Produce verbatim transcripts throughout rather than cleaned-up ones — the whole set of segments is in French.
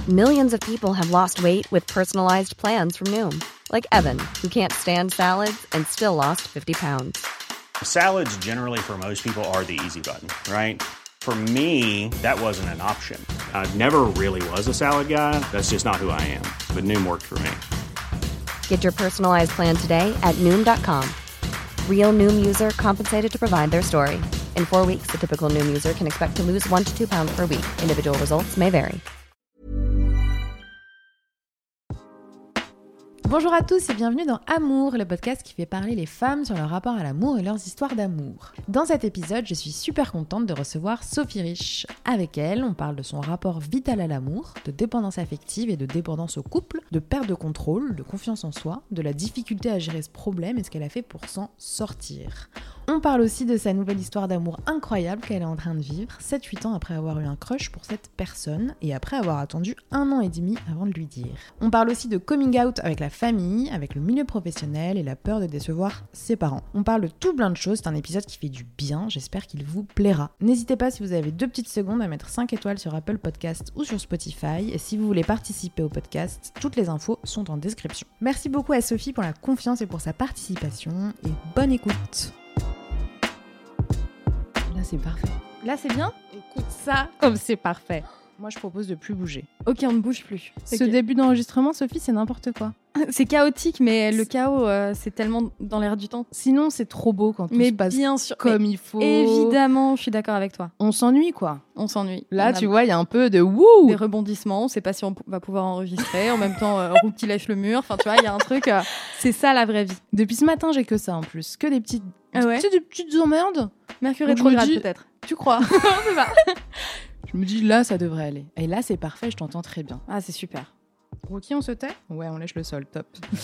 Millions of people have lost weight with personalized plans from Noom. Like Evan, who can't stand salads and still lost fifty pounds. Salads generally for most people are the easy button, right? For me, that wasn't an option. I never really was a salad guy. That's just not who I am. But Noom worked for me. Get your personalized plan today at Noom dot com. Real Noom user compensated to provide their story. In four weeks, the typical Noom user can expect to lose one to two pounds per week. Individual results may vary. Bonjour à tous et bienvenue dans Amour, le podcast qui fait parler les femmes sur leur rapport à l'amour et leurs histoires d'amour. Dans cet épisode, je suis super contente de recevoir Sophie Rich. Avec elle, on parle de son rapport vital à l'amour, de dépendance affective et de dépendance au couple, de perte de contrôle, de confiance en soi, de la difficulté à gérer ce problème et ce qu'elle a fait pour s'en sortir. On parle aussi de sa nouvelle histoire d'amour incroyable qu'elle est en train de vivre, sept huit ans après avoir eu un crush pour cette personne et après avoir attendu un an et demi avant de lui dire. On parle aussi de coming out avec la famille, avec le milieu professionnel et la peur de décevoir ses parents. On parle de tout plein de choses, c'est un épisode qui fait du bien, j'espère qu'il vous plaira. N'hésitez pas si vous avez deux petites secondes à mettre cinq étoiles sur Apple Podcast ou sur Spotify et si vous voulez participer au podcast, toutes les infos sont en description. Merci beaucoup à Sophie pour la confiance et pour sa participation et bonne écoute. Là c'est parfait. Là c'est bien. Écoute ça comme c'est parfait. Moi je propose de plus bouger. Ok, on ne bouge plus. Ce okay. début d'enregistrement, Sophie, c'est n'importe quoi. C'est chaotique, mais le chaos, euh, c'est tellement dans l'air du temps. Sinon, c'est trop beau quand tout mais se passe bien sûr, comme il faut. Évidemment, je suis d'accord avec toi. On s'ennuie, quoi. On s'ennuie. Là, on tu vois, il y a un peu de wouh, des rebondissements. On ne sait pas si on p- va pouvoir enregistrer. En même temps, euh, roue qui lèche le mur. Enfin, tu vois, il y a un truc. Euh, c'est ça la vraie vie. Depuis ce matin, j'ai que ça en plus. Que des petites, ah ouais. tu sais, des petites emmerdes. Mercure rétrograde, dis... peut-être. Tu crois? Je me dis, là, ça devrait aller. Et là, c'est parfait, je t'entends très bien. Ah, c'est super. Rocky, on se tait? Ouais, on lèche le sol, top.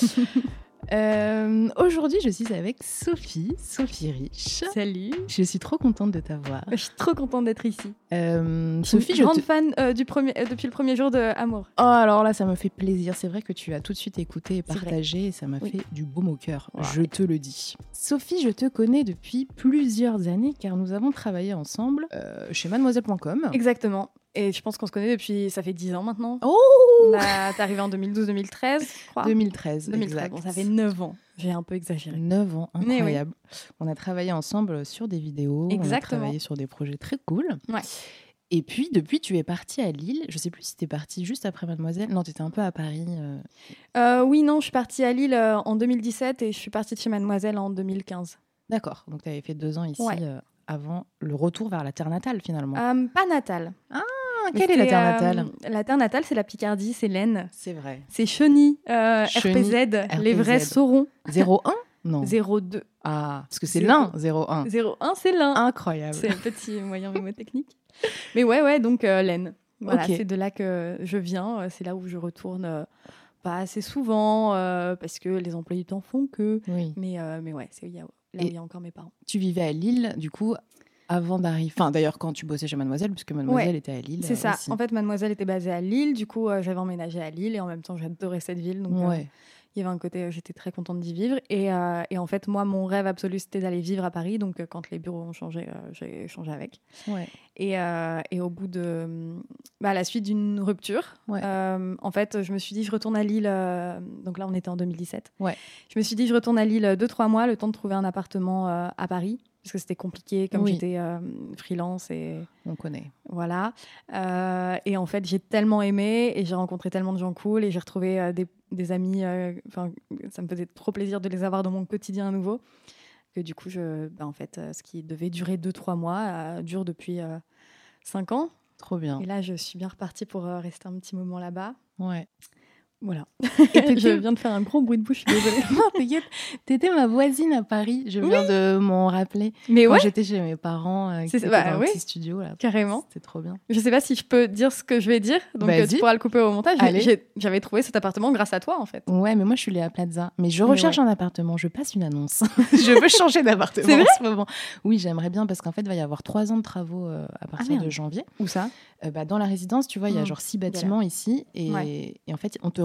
euh, aujourd'hui, je suis avec Sophie, Sophie Rich. Salut. Je suis trop contente de t'avoir. Je suis trop contente d'être ici. Euh, je suis Sophie, une grande je te... fan euh, du premier, euh, depuis le premier jour de Amour. Oh, alors là, ça me fait plaisir. C'est vrai que tu as tout de suite écouté et partagé et ça m'a oui. fait du baume au cœur. Ouais. Je te le dis. Sophie, je te connais depuis plusieurs années car nous avons travaillé ensemble euh, chez mademoiselle point com. Exactement. Et je pense qu'on se connaît depuis, ça fait dix ans maintenant. Oh bah, t'es arrivée en deux mille douze deux mille treize, je crois. deux mille treize, deux mille treize. exact. Bon, ça fait neuf ans. J'ai un peu exagéré. neuf ans, incroyable. Oui. On a travaillé ensemble sur des vidéos. Exactement. On a travaillé sur des projets très cool. Ouais. Et puis, depuis, tu es partie à Lille. Je sais plus si t'es partie juste après Mademoiselle. Non, t'étais un peu à Paris. Euh... Euh, oui, non, je suis partie à Lille euh, en deux mille dix-sept et je suis partie de chez Mademoiselle en deux mille quinze. D'accord. Donc, t'avais fait deux ans ici ouais. euh, avant le retour vers la terre natale, finalement. Euh, pas natale. Ah, quelle est la terre natale euh, La terre natale, c'est la Picardie, c'est l'Aisne. C'est vrai. C'est Cheny, euh, Cheny R P Z, R P Z, les vrais sauront. zéro un Non. zéro deux Ah, parce que c'est l'un, zéro un. zéro un, c'est l'un. Incroyable. C'est un petit moyen mnémotechnique. Mais ouais, ouais, donc euh, l'Aisne. Voilà, okay. C'est de là que je viens. C'est là où je retourne euh, pas assez souvent euh, parce que les emplois du temps font que. Oui. Mais, euh, mais ouais, c'est là où il y a encore mes parents. Tu vivais à Lille, du coup, avant d'arriver. Enfin, d'ailleurs, quand tu bossais chez Mademoiselle, puisque Mademoiselle ouais, était à Lille. C'est euh, ça. Aussi. En fait, Mademoiselle était basée à Lille. Du coup, euh, j'avais emménagé à Lille et en même temps, j'adorais cette ville. Donc, ouais. euh, il y avait un côté, euh, j'étais très contente d'y vivre. Et, euh, et en fait, moi, mon rêve absolu, c'était d'aller vivre à Paris. Donc, euh, quand les bureaux ont changé, euh, j'ai changé avec. Ouais. Et, euh, et au bout de. Bah, à la suite d'une rupture, ouais. euh, en fait, je me suis dit, je retourne à Lille. Euh, donc là, on était en deux mille dix-sept. Ouais. Je me suis dit, je retourne à Lille deux, trois mois, le temps de trouver un appartement euh, à Paris. Parce que c'était compliqué, comme oui. j'étais euh, freelance. Et... On connaît. Voilà. Euh, et en fait, j'ai tellement aimé et j'ai rencontré tellement de gens cool et j'ai retrouvé euh, des, des amis. Enfin, euh, ça me faisait trop plaisir de les avoir dans mon quotidien à nouveau. Que du coup, je, bah, en fait, euh, ce qui devait durer deux, trois mois euh, dure depuis euh, cinq ans. Trop bien. Et là, je suis bien repartie pour euh, rester un petit moment là-bas. Ouais. Voilà. Et je viens de faire un gros bruit de bouche, je suis désolée. Non, t'inquiète. T'étais ma voisine à Paris, je viens oui. de m'en rappeler. Mais Quand ouais. j'étais chez mes parents, euh, qui étaient bah, dans oui. un petit studio. Là. Carrément. C'était trop bien. Je sais pas si je peux dire ce que je vais dire, donc Vas-y. tu pourras le couper au montage. Allez. J'ai, j'avais trouvé cet appartement grâce à toi, en fait. Ouais, mais moi, je suis Léa Plaza. Mais je recherche mais ouais. un appartement, je passe une annonce. Je veux changer d'appartement C'est vrai en ce moment. Oui, j'aimerais bien, parce qu'en fait, il va y avoir trois ans de travaux euh, à partir ah, de janvier. Où ça euh, bah, Dans la résidence, tu vois, il mmh. y a genre six bâtiments ici. Et, ouais. et en fait, on te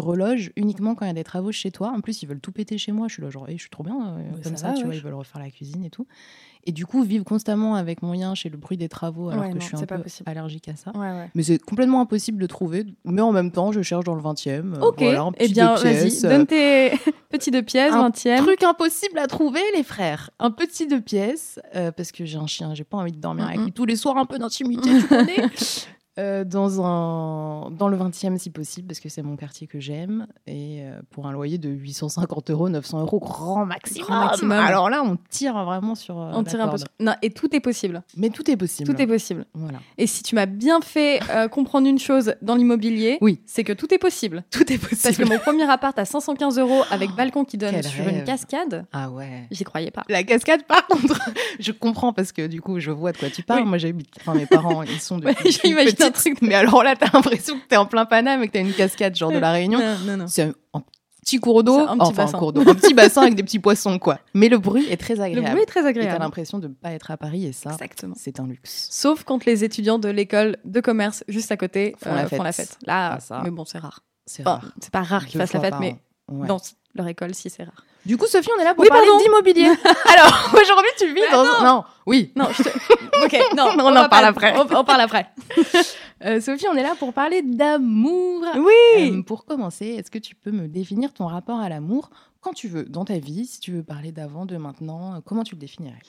reloges uniquement quand il y a des travaux chez toi. En plus, ils veulent tout péter chez moi. Je suis là, genre, hey, je suis trop bien. Euh, Ouais, comme ça ça, va, tu ouais. vois, ils veulent refaire la cuisine et tout. Et du coup, vivre constamment avec mon yinche et le bruit des travaux, alors Ouais, que non, je suis un c'est pas peu possible. allergique à ça. Ouais, ouais. Mais c'est complètement impossible de trouver. Mais en même temps, je cherche dans le vingtième. euh, Ok, voilà, un eh petit bien, deux pièces, vas-y, euh, donne tes petits deux pièces, un vingtième. truc impossible à trouver, les frères. Un petit deux pièces, euh, parce que j'ai un chien, j'ai pas envie de dormir avec Mm-mm. lui tous les soirs, un peu d'intimité, tu connais. Euh, dans, un... dans le vingtième, si possible, parce que c'est mon quartier que j'aime. Et euh, pour un loyer de huit cent cinquante euros, neuf cents euros, grand maximum. Grand maximum. Alors là, on tire vraiment sur euh, On la tire un peu corde. sur- Non, et tout est possible. Mais tout est possible. Tout est possible. Voilà. Et si tu m'as bien fait euh, comprendre une chose dans l'immobilier, Oui. c'est que tout est possible. Tout est possible. Parce que mon premier appart à cinq cent quinze euros avec balcon qui donne Quel sur rêve. une cascade, Ah ouais. j'y croyais pas. La cascade, par contre, je comprends parce que du coup, je vois de quoi tu parles. Oui. Moi, j'habite. Enfin, mes parents, ils sont depuis Ouais, j'imagine petite. un truc. Mais alors là, t'as l'impression que t'es en plein Paname et que t'as une cascade, genre de la Réunion. Non, non, non. C'est un, un petit cours d'eau, C'est un petit enfin bassin. un cours d'eau, un petit bassin avec des petits poissons, quoi. Mais le bruit est très Le agréable. bruit est très Et t'as agréable. l'impression de ne pas être à Paris et ça, Exactement. c'est un luxe. Sauf quand les étudiants de l'école de commerce juste à côté Font la euh, font la fête. fête. Là, Ah, ça. mais bon, c'est rare. C'est Enfin, rare. c'est pas rare qu'ils Deux fassent la fois fête, par mais an. Ouais. dans leur école, si c'est rare. Du coup, Sophie, on est là pour Oui, parler pardon. d'immobilier. Alors, aujourd'hui, tu vis Bah dans... non. Non, oui. Non, je te... ok, non, On en va parle pas- après. On, on parle après. Euh, Sophie, on est là pour parler d'amour. Oui. Euh, pour commencer, est-ce que tu peux me définir ton rapport à l'amour quand tu veux, dans ta vie, si tu veux parler d'avant, de maintenant, euh, comment tu le définirais?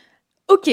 Ok.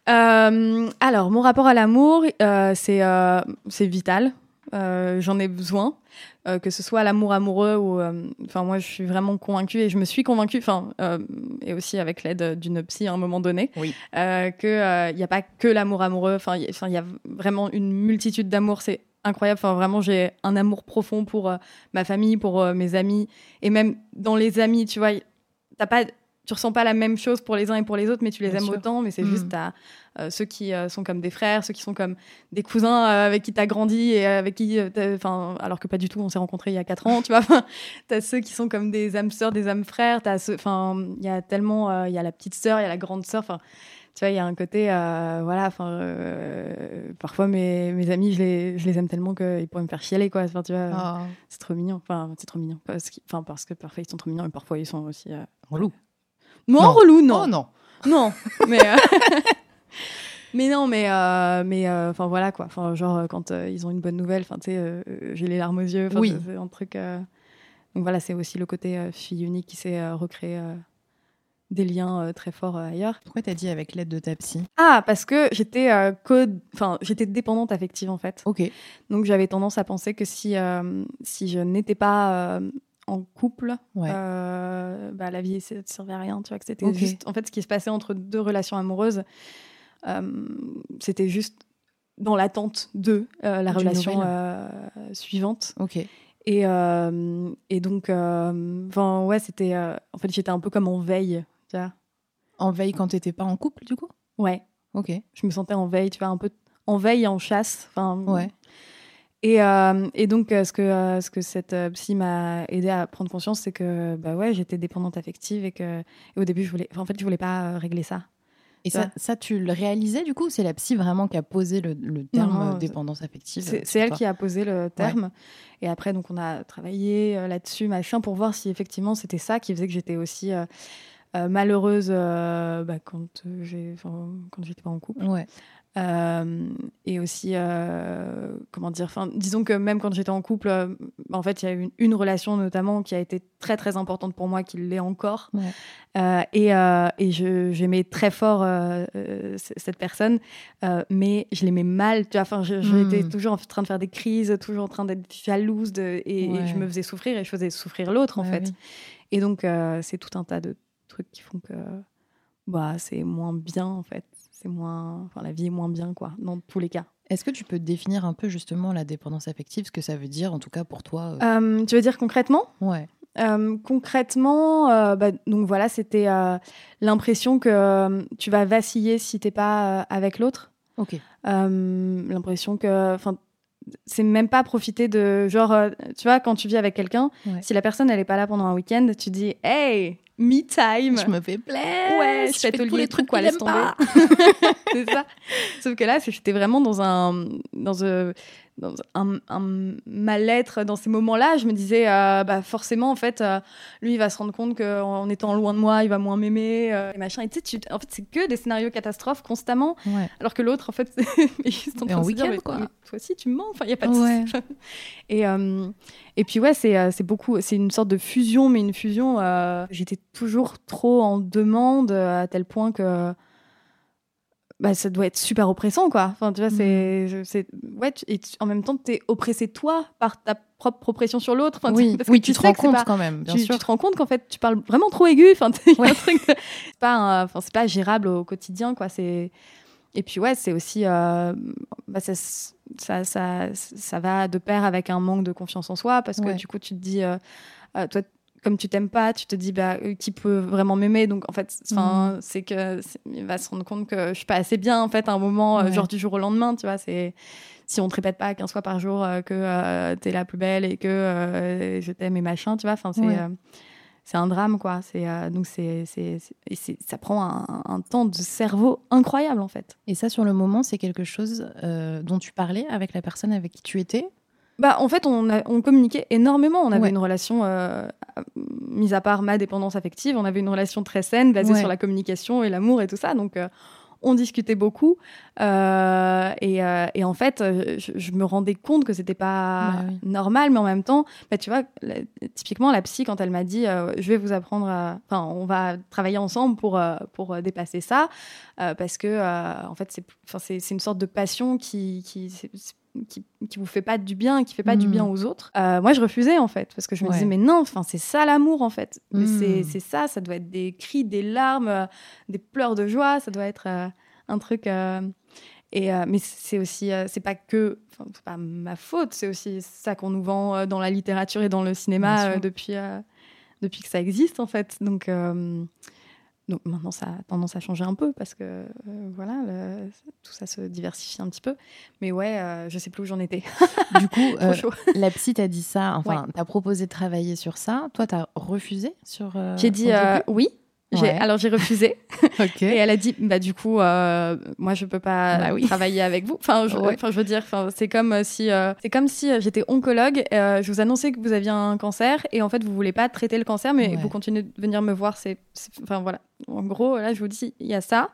Euh, alors, mon rapport à l'amour, euh, c'est euh, c'est vital. Euh, J'en ai besoin, euh, que ce soit l'amour amoureux ou. Enfin, moi, je suis vraiment convaincue et je me suis convaincue, enfin, euh, et aussi avec l'aide d'une psy à un moment donné, Oui. euh, qu'il n'y a pas que l'amour amoureux. Enfin, il y, y a vraiment une multitude d'amour. C'est incroyable. Enfin, vraiment, j'ai un amour profond pour euh, ma famille, pour euh, mes amis. Et même dans les amis, tu vois, t'as pas. Tu ressens pas la même chose pour les uns et pour les autres, mais tu les Bien aimes sûr. autant. Mais c'est Mm. juste t'as, euh, ceux qui euh, sont comme des frères, ceux qui sont comme des cousins euh, avec qui t'as grandi et avec qui, euh, t'as- enfin, alors que pas du tout, on s'est rencontrés il y a quatre ans, tu vois. Enfin, t'as ceux qui sont comme des âmes sœurs, des âmes frères. T'as ceux, enfin, il y a tellement, euh, il y a la petite sœur, il y a la grande sœur. Enfin, tu vois, il y a un côté, euh, voilà. Enfin, euh, parfois mes, mes amis, je les, je les aime tellement qu'ils pourraient me faire chialer, quoi. Enfin, tu vois, Ah, c'est trop mignon. Enfin, c'est trop mignon. Parce, qu'ils- enfin, parce que parfois ils sont trop mignons et parfois ils sont aussi. Euh... relou. Non, Non. relou, non. Oh non. Non, mais euh, mais non, mais euh, mais euh, enfin voilà quoi. Enfin genre euh, quand euh, ils ont une bonne nouvelle, enfin tu sais, euh, euh, j'ai les larmes aux yeux. Enfin, Oui. c'est- c'est un truc. euh, Donc voilà, c'est aussi le côté euh, fille unique qui s'est euh, recréé euh, des liens euh, très forts euh, ailleurs. Pourquoi t'as dit avec l'aide de ta psy? Ah, parce que j'étais euh, co- enfin j'étais dépendante affective en fait. Ok. Donc j'avais tendance à penser que si euh, si je n'étais pas euh, en couple, Ouais. euh, bah, la vie ne servait à rien. Tu vois, que c'était Ok. juste en fait ce qui se passait entre deux relations amoureuses. euh, c'était juste dans l'attente de euh, la D'une relation nouvelle. euh, suivante. Ok. Et, euh, et donc, euh, enfin, ouais, c'était. euh, en fait, j'étais un peu comme en veille. Tu vois. En veille quand t'étais pas en couple, du coup? Ouais, Ok. je me sentais en veille, tu vois, un peu en veille et en chasse. Enfin, Ouais. Et, euh, et donc, euh, ce, que, euh, ce que cette euh, psy m'a aidé à prendre conscience, c'est que bah ouais, j'étais dépendante affective et que et au début, je voulais, enfin, en fait, je voulais pas euh, régler ça. Et Tu ça, vois. ça, tu le réalisais du coup? C'est la psy vraiment qui a posé le, le terme Non, euh, dépendance affective? C'est euh, c'est sur elle toi. qui a posé le terme. Et après, donc, on a travaillé euh, là-dessus, machin, pour voir si effectivement c'était ça qui faisait que j'étais aussi euh, euh, malheureuse euh, bah, quand euh, j'ai, enfin, quand j'étais pas en couple. Ouais. Euh, et aussi, euh, comment dire, enfin, disons que même quand j'étais en couple, euh, en fait, il y a eu une, une relation notamment qui a été très très importante pour moi, qui l'est encore. Ouais. Euh, et euh, et je, j'aimais très fort euh, euh, c- cette personne, euh, mais je l'aimais mal. Tu vois, enfin, je- j'étais Mm. toujours en train de faire des crises, toujours en train d'être jalouse, de, et, Ouais. et je me faisais souffrir et je faisais souffrir l'autre en Ouais, fait. oui. Et donc, euh, c'est tout un tas de trucs qui font que bah, c'est moins bien en fait. C'est moins, enfin, la vie est moins bien, quoi, dans tous les cas. Est-ce que tu peux définir un peu justement la dépendance affective, ce que ça veut dire, en tout cas pour toi? euh, Euh, tu veux dire concrètement? Ouais. Euh, concrètement, euh, bah, donc voilà, c'était euh, l'impression que euh, tu vas vaciller si t'es pas euh, avec l'autre. Ok. Euh, l'impression que, enfin, c'est même pas profiter de, genre, euh, tu vois, quand tu vis avec quelqu'un, Ouais. si la personne elle est pas là pendant un week-end, tu dis, hey, me time. Je me fais plaisir. Ouais, je fais tous atelier les et trucs tout, quoi, qu'il laisse aime tomber. pas. C'est ça. Sauf que là, j'étais vraiment dans un, dans un, dans un, un mal-être dans ces moments-là, je me disais, euh, bah forcément, en fait, euh, lui, il va se rendre compte qu'en étant loin de moi, il va moins m'aimer, euh, et machin. Et tu sais, tu- en fait, c'est que des scénarios catastrophes constamment, Ouais. alors que l'autre, en fait, est juste en Et train en de se dire, week-end, mais, quoi. mais toi aussi, tu me mens. Enfin, il y a pas de Ouais. souci. Et euh, et puis ouais, c'est euh, c'est beaucoup, c'est une sorte de fusion, mais une fusion. Euh, j'étais toujours trop en demande euh, à tel point que. Bah, ça doit être super oppressant, quoi. Enfin, tu vois, c'est, je- c'est, ouais, tu- et tu- en même temps, t'es oppressé toi par ta propre oppression sur l'autre. Enfin, Oui, parce oui, que tu sais te rends que c'est compte pas- quand même, bien tu, sûr. tu te rends compte qu'en fait, tu parles vraiment trop aigu. Enfin, il y a Ouais. un truc de- c'est pas, un- enfin, c'est pas gérable au quotidien, quoi. C'est, et puis ouais, c'est aussi, euh, bah, ça, ça, ça, ça va de pair avec un manque de confiance en soi, parce que Ouais. du coup, tu te dis, euh, euh, toi. Comme tu t'aimes pas, tu te dis bah euh, qui peut vraiment m'aimer, donc en fait enfin Mhm. c'est que c'est- il va se rendre compte que je suis pas assez bien en fait à un moment euh, Ouais. genre du jour au lendemain, tu vois, c'est si on te répète pas quinze fois par jour euh, que euh, t'es la plus belle et que euh, je t'aime et machin, tu vois, enfin c'est Ouais. euh, c'est un drame, quoi. C'est euh, donc c'est c'est c'est- et c'est- ça prend un, un temps de cerveau incroyable en fait. Et ça, sur le moment, c'est quelque chose euh, dont tu parlais avec la personne avec qui tu étais? Bah, en fait, on, a, on communiquait énormément. On avait Ouais. une relation, euh, mis à part ma dépendance affective, on avait une relation très saine, basée Ouais. sur la communication et l'amour et tout ça. Donc, euh, on discutait beaucoup. Euh, et, euh, et en fait, euh, je, je me rendais compte que c'était pas Bah oui. normal, mais en même temps, bah, tu vois, la- typiquement, la psy, quand elle m'a dit euh, je vais vous apprendre à. Enfin, on va travailler ensemble pour, euh, pour euh, dépasser ça, euh, parce que, euh, en fait, c'est, enfin, c'est, c'est une sorte de passion qui. qui c'est- c'est- qui, qui vous fait pas du bien, qui fait pas du Mhm. bien aux autres. Euh, moi, je refusais en fait, parce que je me Ouais. disais mais non, enfin c'est ça l'amour en fait. Mais Mhm. c'est c'est ça, ça doit être des cris, des larmes, euh, des pleurs de joie, ça doit être euh, un truc. euh, et euh, mais c'est aussi, euh, c'est pas que, enfin, c'est pas ma faute, c'est aussi ça qu'on nous vend euh, dans la littérature et dans le Bien cinéma sûr. euh, depuis euh, depuis que ça existe en fait. Donc euh, donc maintenant, ça a tendance à changer un peu parce que euh, voilà, le- tout ça se diversifie un petit peu. Mais ouais, euh, je sais plus où j'en étais. Du coup, Trop euh, chaud. la psy t'a dit ça, enfin, Ouais. t'as proposé de travailler sur ça. Toi, t'as refusé sur. euh, J'ai dit au euh, début oui. J'ai, Ouais. alors j'ai refusé Ok. et elle a dit bah du coup euh, moi je peux pas Bah oui. travailler avec vous. Enfin je, Ouais. enfin, je veux dire, enfin c'est comme euh, si euh, c'est comme si euh, j'étais oncologue. Euh, je vous annonçais que vous aviez un cancer et en fait vous voulez pas traiter le cancer mais Ouais. vous continuez de venir me voir. C'est, c'est- enfin voilà. En gros là je vous dis il y a ça,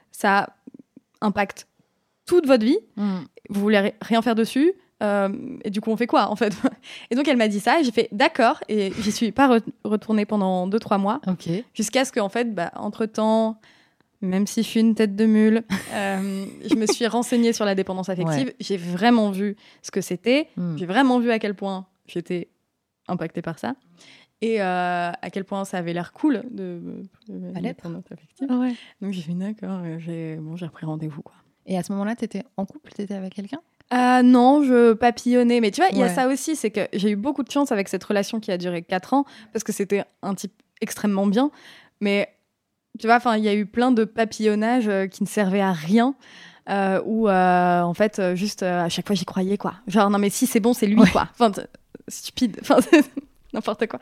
ça impacte toute votre vie. Mhm. Vous voulez ri- rien faire dessus. Euh, et du coup, on fait quoi en fait? Et donc, elle m'a dit ça et j'ai fait d'accord. Et j'y suis pas re- retournée pendant deux trois mois Ok. jusqu'à ce qu'en fait, bah, entre temps, même si je suis une tête de mule, euh, je me suis renseignée sur la dépendance affective. Ouais. J'ai vraiment vu ce que c'était. Mhm. J'ai vraiment vu à quel point j'étais impactée par ça et euh, à quel point ça avait l'air cool de, de À l'être. dépendance affective. Ouais. Donc j'ai fait d'accord. euh, J'ai bon, j'ai repris rendez-vous quoi. Et à ce moment-là, t'étais en couple, t'étais avec quelqu'un? Euh, non, je papillonnais. Mais tu vois, il y a Ouais. ça aussi, c'est que j'ai eu beaucoup de chance avec cette relation qui a duré quatre ans, parce que c'était un type extrêmement bien. Mais tu vois, enfin, il y a eu plein de papillonnages euh, qui ne servaient à rien, euh, où euh, en fait, euh, juste euh, à chaque fois, j'y croyais, quoi. Genre, non, mais si c'est bon, c'est lui, Ouais. quoi. Enfin, t- stupide. Enfin, n'importe quoi.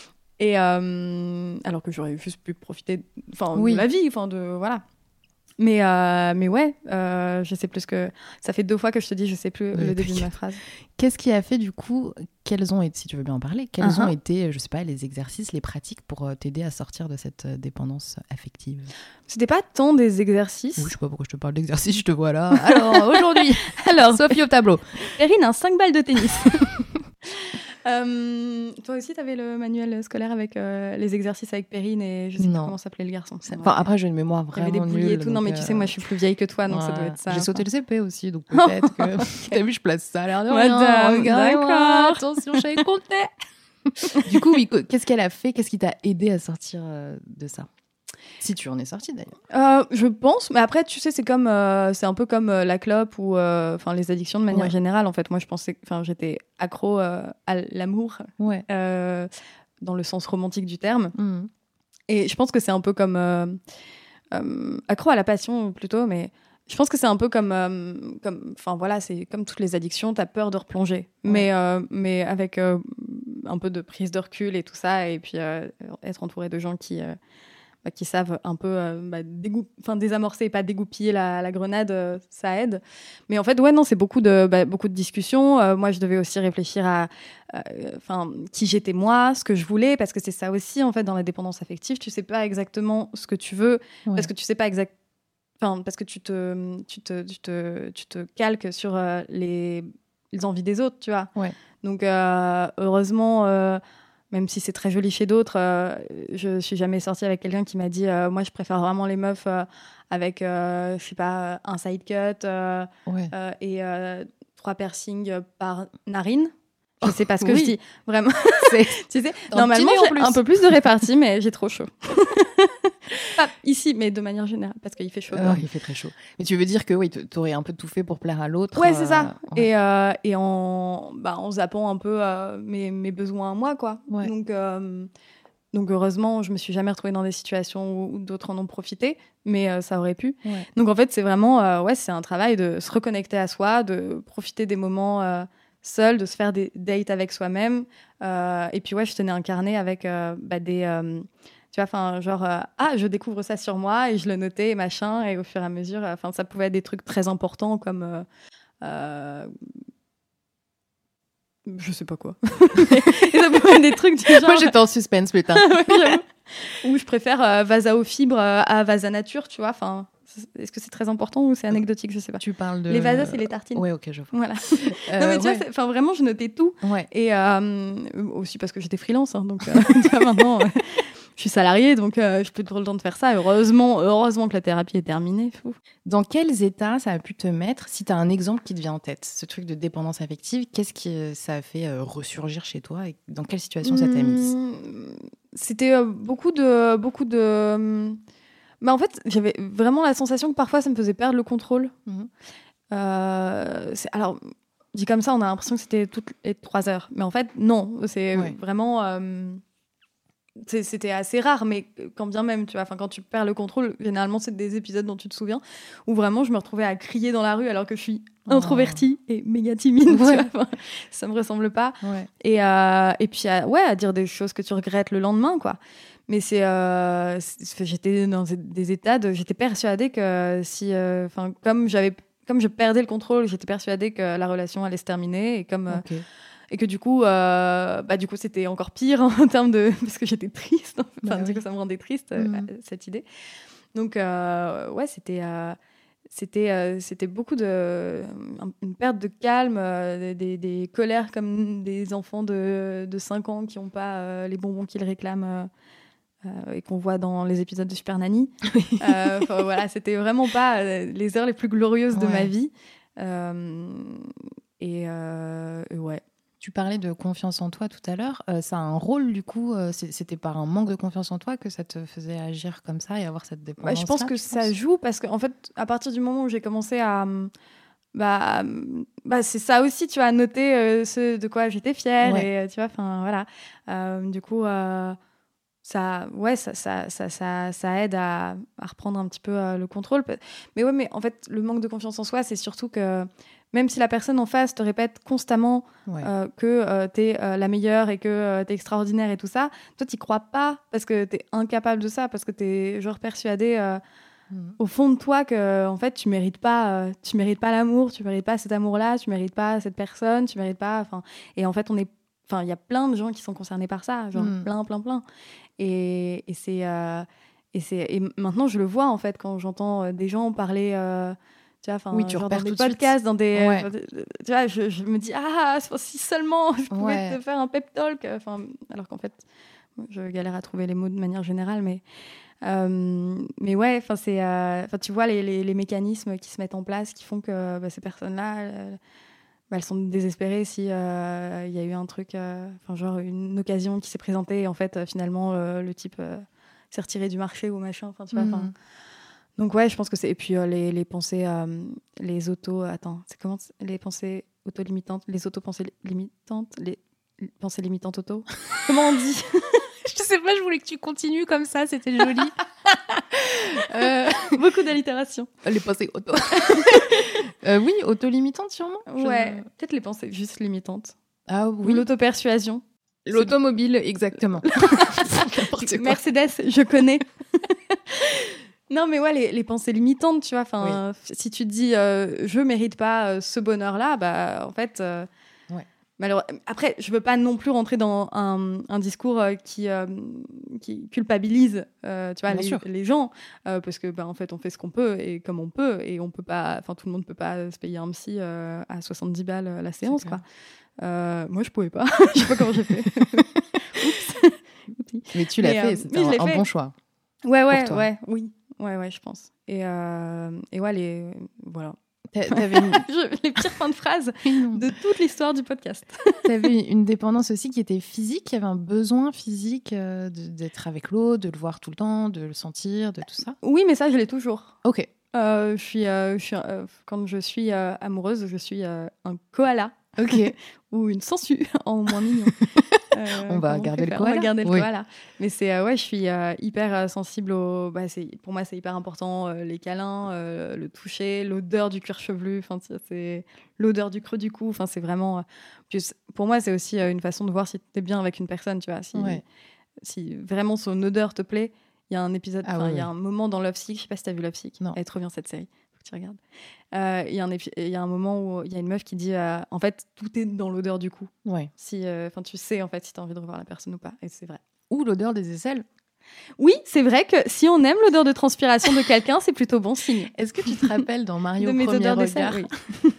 Et euh, alors que j'aurais juste pu profiter, enfin, Oui. de la vie, enfin, de voilà. Mais, euh, mais ouais, euh, je sais plus que. Ça fait deux fois que je te dis, je sais plus Oui, le début de t'inquiète. ma phrase. Qu'est-ce qui a fait du coup, quels ont été, si tu veux bien en parler, quels Uh-huh. ont été, je sais pas, les exercices, les pratiques pour euh, t'aider à sortir de cette euh, dépendance affective? C'était pas tant des exercices. Oui, je sais pas pourquoi je te parle d'exercice, je te vois là. Alors aujourd'hui, Alors, Sophie au tableau. Perrine, un cinq balles de tennis. Euh, toi aussi, t'avais le manuel scolaire avec euh, les exercices avec Perrine et je sais Non. pas comment s'appelait le garçon. C'est- Enfin, après, j'ai une mémoire T'avais des vraiment bouliers et nulle. tout. Non, donc, mais tu sais, euh, moi, je suis plus vieille que toi, donc ça ouais. doit être ça. J'ai sauté enfin. le C P aussi, donc peut-être que. T'as vu, je place ça à l'air de rien. Madame, Regardez-moi, d'accord. attention, je savais compter. Du coup, oui, qu'est-ce qu'elle a fait? Qu'est-ce qui t'a aidé à sortir euh, de ça? Si tu en es sortie d'ailleurs. Euh, je pense, mais après, tu sais, c'est comme, euh, c'est un peu comme euh, la clope ou, euh, enfin, les addictions de manière Ouais. générale. En fait, moi, je pensais, enfin, j'étais accro euh, à l'amour Ouais. euh, dans le sens romantique du terme. Mhm. Et je pense que c'est un peu comme euh, euh, accro à la passion plutôt, mais je pense que c'est un peu comme, euh, comme, enfin voilà, c'est comme toutes les addictions, t'as peur de replonger, Ouais. mais euh, mais avec euh, un peu de prise de recul et tout ça, et puis euh, être entouré de gens qui euh, bah, qui savent un peu euh, bah, dégou- désamorcer et pas dégoupiller la, la grenade, euh, ça aide. Mais en fait, ouais, non, c'est beaucoup de, bah, beaucoup de discussions. Euh, moi, je devais aussi réfléchir à enfin, euh, qui j'étais moi, ce que je voulais, parce que c'est ça aussi, en fait, dans la dépendance affective. Tu sais pas exactement ce que tu veux, ouais. parce que tu sais pas exactement. Enfin, parce que tu te, tu te, tu te, tu te calques sur euh, les, les envies des autres, tu vois. Ouais. Donc, euh, heureusement, euh, même si c'est très joli chez d'autres, euh, je suis jamais sortie avec quelqu'un qui m'a dit euh, moi, je préfère vraiment les meufs euh, avec, euh, je sais pas, un side cut euh, ouais. euh, et euh, trois piercings par narine. Je sais pas ce que oui. je dis, vraiment. C'est, tu sais, Dans normalement, j'ai plus. un peu plus de répartie, mais j'ai trop chaud. Pas ici, mais de manière générale, parce qu'il fait chaud. Euh, il fait très chaud. Mais tu veux dire que oui, t'aurais un peu tout fait pour plaire à l'autre. Ouais, c'est ça. Euh, ouais. Et, euh, et en, bah, en zappant un peu euh, mes, mes besoins à moi, quoi. Ouais. Donc, euh, donc, heureusement, je me suis jamais retrouvée dans des situations où, où d'autres en ont profité, mais euh, ça aurait pu. Ouais. Donc, en fait, c'est vraiment, euh, ouais, c'est un travail de se reconnecter à soi, de profiter des moments euh, seuls, de se faire des dates avec soi-même. Euh, et puis, ouais, je tenais un carnet avec euh, bah, des... Euh, tu vois, enfin, genre, euh, ah, je découvre ça sur moi, et je le notais, et machin, et au fur et à mesure, enfin, euh, ça pouvait être des trucs très importants, comme, euh, euh, je sais pas quoi. Et ça pouvait être des trucs du genre... Moi, j'étais en suspense, putain. Ou je préfère euh, Vasa aux fibres euh, à Vasa nature, tu vois, enfin... Est-ce que c'est très important ou c'est anecdotique? Je sais pas. Tu parles de... Les vasas, c'est les tartines. Ouais, ok, je vois. Voilà. Euh, non, mais tu ouais. vois, enfin, vraiment, je notais tout. Ouais. Et euh, aussi parce que j'étais freelance, hein, donc euh, tu vois, maintenant, euh, je suis salariée, donc euh, je peux trop le temps de faire ça. Heureusement, heureusement que la thérapie est terminée. Fou. Dans quels états ça a pu te mettre? Si tu as un exemple qui te vient en tête, ce truc de dépendance affective, qu'est-ce que ça a fait euh, ressurgir chez toi et dans quelle situation ça t'a mise? C'était euh, beaucoup de... Beaucoup de Bah en fait, j'avais vraiment la sensation que parfois, ça me faisait perdre le contrôle. Mmh. Euh, c'est, alors, dit comme ça, on a l'impression que c'était toutes les trois heures. Mais en fait, non. C'est ouais. vraiment... Euh, c'est, c'était assez rare, mais quand bien même, tu vois, quand tu perds le contrôle, généralement, c'est des épisodes dont tu te souviens, où vraiment, je me retrouvais à crier dans la rue alors que je suis oh. introvertie et méga timide. Ouais. Tu vois, ça me ressemble pas. Ouais. Et, euh, et puis, à, ouais, à dire des choses que tu regrettes le lendemain, quoi. Mais c'est, euh, c'est, j'étais dans des états de, j'étais persuadée que si, enfin, euh, comme j'avais, comme je perdais le contrôle, j'étais persuadée que la relation allait se terminer et comme, okay. euh, et que du coup, euh, bah du coup, c'était encore pire en termes de, parce que j'étais triste. Enfin, bah du oui. coup, ça me rendait triste mmh. euh, cette idée. Donc, euh, ouais, c'était, euh, c'était, euh, c'était beaucoup de, une perte de calme, euh, des, des colères comme des enfants de, de cinq ans qui n'ont pas euh, les bonbons qu'ils réclament. Euh, Euh, et qu'on voit dans les épisodes de Super Nanny. euh, voilà, c'était vraiment pas euh, les heures les plus glorieuses ouais. de ma vie. Euh, et euh, ouais. Tu parlais de confiance en toi tout à l'heure. Euh, ça a un rôle, du coup, euh, c'était par un manque de confiance en toi que ça te faisait agir comme ça et avoir cette dépendance. Ouais, je pense que ça penses joue parce qu'en fait, à partir du moment où j'ai commencé à... Bah, bah c'est ça aussi, tu vois, à noter euh, ce de quoi j'étais fière. Ouais. Et tu vois, enfin, voilà. Euh, du coup... Euh, Ça, ouais, ça, ça, ça, ça, ça aide à, à reprendre un petit peu euh, le contrôle. Mais ouais, mais en fait, le manque de confiance en soi, c'est surtout que même si la personne en face te répète constamment ouais. euh, que euh, t'es euh, la meilleure et que euh, t'es extraordinaire et tout ça, toi, t'y crois pas parce que t'es incapable de ça, parce que t'es genre persuadé euh, mmh. au fond de toi que en fait, tu mérites pas, euh, tu mérites pas l'amour, tu mérites pas cet amour-là, tu mérites pas cette personne, tu mérites pas. Enfin, et en fait, on est Enfin, il y a plein de gens qui sont concernés par ça, genre mmh. plein, plein, plein. Et, et, c'est, euh, et, c'est, et maintenant, je le vois, en fait, quand j'entends des gens parler, euh, tu vois, oui, tu genre repères dans des tout podcasts, de dans des... Ouais. Euh, tu vois, je, je me dis, ah, si seulement je pouvais ouais. te faire un pep talk. Enfin, alors qu'en fait, je galère à trouver les mots de manière générale, mais... Euh, mais ouais, c'est, euh, tu vois les, les, les mécanismes qui se mettent en place qui font que bah, ces personnes-là... Euh, Bah, elles sont désespérées si il euh, y a eu un truc, enfin euh, genre une occasion qui s'est présentée et en fait euh, finalement euh, le type euh, s'est retiré du marché ou machin, enfin tu vois. Mmh. Donc ouais, je pense que c'est et puis euh, les les pensées, euh, les auto, attends, c'est comment les pensées auto-limitantes, les auto-pensées limitantes, les pensées limitantes auto. Comment on dit? Je sais pas, je voulais que tu continues comme ça, c'était joli. euh, beaucoup d'allitération. Les pensées auto. euh, oui, auto-limitantes sûrement. Ouais, je... peut-être les pensées juste limitantes. Ah oui. Ou l'auto-persuasion. L'automobile, exactement. Mercedes, je connais. Non, mais ouais, les, les pensées limitantes, tu vois. Enfin, oui. Si tu te dis euh, je mérite pas euh, ce bonheur-là, bah en fait. Euh, ouais. Malheureusement, après, je veux pas non plus rentrer dans un, un discours euh, qui, euh, qui culpabilise, euh, tu vois, les, les gens, euh, parce que bah en fait, on fait ce qu'on peut et comme on peut, et on peut pas. Enfin, tout le monde peut pas se payer un psy euh, à soixante-dix balles la séance, quoi. Euh, moi, je pouvais pas. Je sais pas comment j'ai fait. Oups. Mais tu l'as mais, fait, euh, c'était un, un bon choix. Ouais, ouais, ouais, oui, ouais, ouais, je pense. Et, euh, et ouais, les, voilà. T'avais une... les pires fins de phrase de toute l'histoire du podcast. T'avais une dépendance aussi qui était physique, il y avait un besoin physique euh, de, d'être avec l'autre, de le voir tout le temps, de le sentir, de tout ça. Oui, mais ça, je l'ai toujours. Ok. Euh, je suis, euh, je suis euh, quand je suis euh, amoureuse, je suis euh, un koala. Ok. Ou une sangsue, en moins mignon. Euh, on va garder le koala. On va garder le oui. koala. Mais c'est euh, ouais, je suis euh, hyper euh, sensible au. Bah, c'est pour moi c'est hyper important euh, les câlins, euh, le toucher, l'odeur du cuir chevelu. Enfin c'est l'odeur du creux du cou. Enfin c'est vraiment. Euh... Puis, pour moi c'est aussi euh, une façon de voir si t'es bien avec une personne. Tu vois, si ouais. si vraiment son odeur te plaît. Il y a un épisode, il ah, ouais, y a un moment dans Love Sick. Je sais pas si t'as vu Love Sick. Non. Elle est trop bien cette série. Tu regardes. Il euh, y, y a un moment où il y a une meuf qui dit euh, en fait tout est dans l'odeur du cou. Ouais. Si, enfin euh, tu sais en fait si t'as envie de revoir la personne ou pas. Et c'est vrai. Ou l'odeur des aisselles. Oui, c'est vrai que si on aime l'odeur de transpiration de quelqu'un, c'est plutôt bon signe. Est-ce que tu te rappelles dans Mario de au mes premier odeurs regard d'aisselle, oui.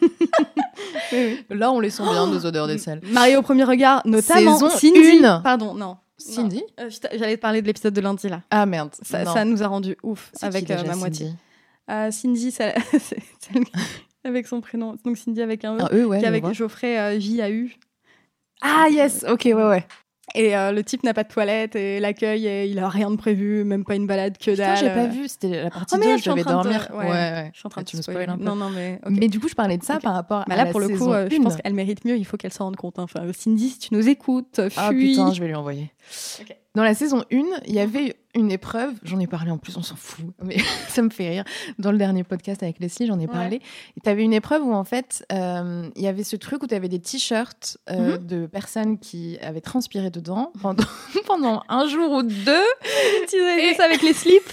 oui, oui. Là, on les sent bien nos odeurs d'aisselle. Mario au premier regard, notamment Saison Cindy. une. Pardon, non. Cindy. Non. Euh, j'allais te parler de l'épisode de lundi là. Ah merde. Ça, ça nous a rendu ouf c'est avec qui, déjà, euh, ma Cindy moitié. Euh, Cindy, ça, c'est, c'est avec son prénom. Donc Cindy avec un E, un E ouais, qui avec Geoffrey euh, J A U. Ah yes, ok, ouais, ouais. Et euh, le type n'a pas de toilette et l'accueil, et il a rien de prévu, même pas une balade que dalle. Putain, j'ai pas vu, c'était la partie oh, deux, je devais dormir. De... Ouais, ouais, ouais. Je suis en train ah, de tu me spoiler spoil un peu. Non, non, mais. Okay. Mais du coup, je parlais de ça okay. par rapport bah à là, la pour le saison coup, euh, une. je pense qu'elle mérite mieux, il faut qu'elle s'en rende compte. Hein. Enfin, Cindy, si tu nous écoutes, fuis. Ah putain, je vais lui envoyer. Okay. Dans la saison un, il y avait une épreuve, j'en ai parlé en plus, on s'en fout, mais ça me fait rire. Dans le dernier podcast avec Leslie, j'en ai parlé. Ouais. Et tu avais une épreuve où, en fait, il euh, y avait ce truc où tu avais des t-shirts euh, mm-hmm. de personnes qui avaient transpiré dedans pendant, pendant un jour ou deux. Tu avais et... ça avec les slips.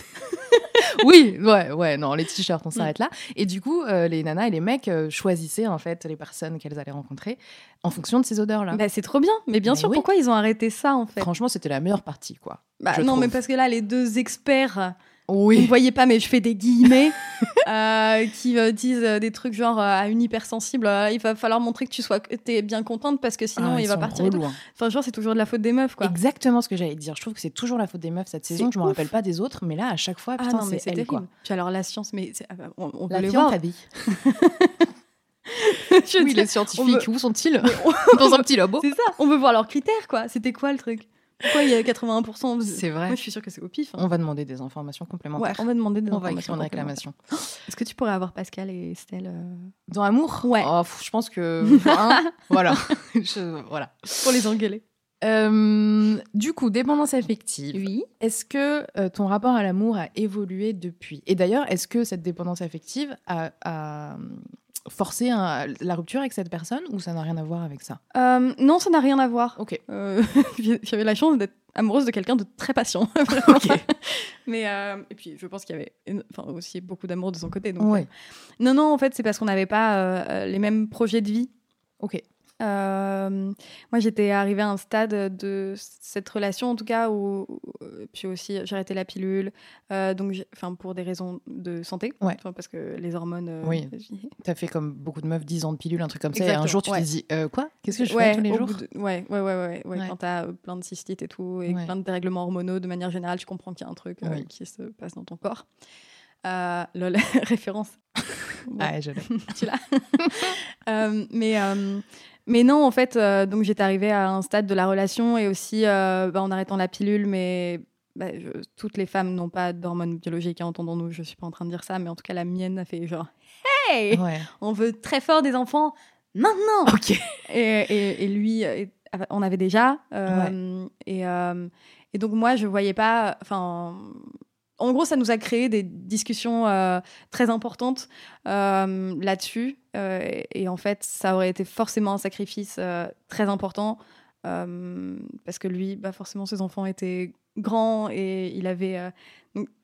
Oui, ouais, ouais, non, les t-shirts, on s'arrête là. Et du coup, euh, les nanas et les mecs euh, choisissaient, en fait, les personnes qu'elles allaient rencontrer en fonction de ces odeurs-là. Bah, c'est trop bien. Mais bien mais sûr, oui. Pourquoi ils ont arrêté ça, en fait ? Franchement, c'était la meilleure partie, quoi. Bah, non, trouve. Mais parce que là, les deux experts, oui. vous ne voyez pas, mais je fais des guillemets, euh, qui euh, disent euh, des trucs genre euh, à une hypersensible, euh, il va falloir montrer que tu sois, t'es bien contente parce que sinon ah, il va partir. Et tout. Enfin, genre, c'est toujours de la faute des meufs, quoi. Exactement ce que j'allais dire. Je trouve que c'est toujours la faute des meufs cette saison. C'est je ne me rappelle pas des autres, mais là, à chaque fois, putain, ah, non, c'est, mais c'est elle, terrible. quoi. Puis alors, la science, mais on, on la veut les voir. La Je oui, les scientifiques, veut... où sont-ils on... Dans un petit labo. C'est ça, on veut voir leurs critères, quoi. C'était quoi le truc ? Pourquoi il y a quatre-vingts pour cent ? C'est vrai. Moi, je suis sûre que c'est au pif. Hein. On va demander des informations complémentaires. Ouais, on va demander des on informations. On va écrire une réclamation. Est-ce que tu pourrais avoir Pascal et Estelle euh... dans Amour ? Ouais. Oh, je pense que. Hein, voilà. Je... voilà. Pour les engueuler. Euh, du coup, dépendance affective. Oui. Est-ce que euh, ton rapport à l'amour a évolué depuis ? Et d'ailleurs, est-ce que cette dépendance affective a, a forcé un, la rupture avec cette personne ou ça n'a rien à voir avec ça ? euh, Non, ça n'a rien à voir. Ok. Euh, j'avais la chance d'être amoureuse de quelqu'un de très patient. Ok. Mais euh, et puis, je pense qu'il y avait enfin, aussi beaucoup d'amour de son côté. Donc, ouais. euh, non, non, en fait, c'est parce qu'on n'avait pas euh, les mêmes projets de vie. Ok. Euh, moi, j'étais arrivée à un stade de cette relation, en tout cas, où, où puis aussi j'ai arrêté la pilule, euh, donc, enfin, pour des raisons de santé, ouais. parce que les hormones. Euh, oui. T'as fait comme beaucoup de meufs, dix ans de pilule, un truc comme Exactement. Ça, et un jour tu ouais. t'es dit euh, quoi ? Qu'est-ce que je ouais, fais tous les jours ? de... ouais, ouais, ouais, ouais, ouais. ouais. Quand t'as plein de cystites et tout, et ouais. plein de dérèglements hormonaux, de manière générale, tu comprends qu'il y a un truc euh, oui. qui se passe dans ton corps. Euh, lol, référence. Bon. Ah, je l'ai. Tu l'as. euh, mais. Euh, Mais non, en fait, euh, donc j'étais arrivée à un stade de la relation et aussi euh, bah, en arrêtant la pilule, mais bah, je, toutes les femmes n'ont pas d'hormones biologiques, hein, entendons-nous, je ne suis pas en train de dire ça, mais en tout cas, la mienne a fait genre « Hey, ouais. on veut très fort des enfants maintenant !» Ok. Et, et, et lui, et, on avait déjà. Euh, ouais. et, euh, et donc moi, je ne voyais pas... Enfin, en gros, ça nous a créé des discussions euh, très importantes euh, là-dessus. Euh, et, et en fait, ça aurait été forcément un sacrifice euh, très important euh, parce que lui, bah, forcément, ses enfants étaient grands et il avait... Euh, donc,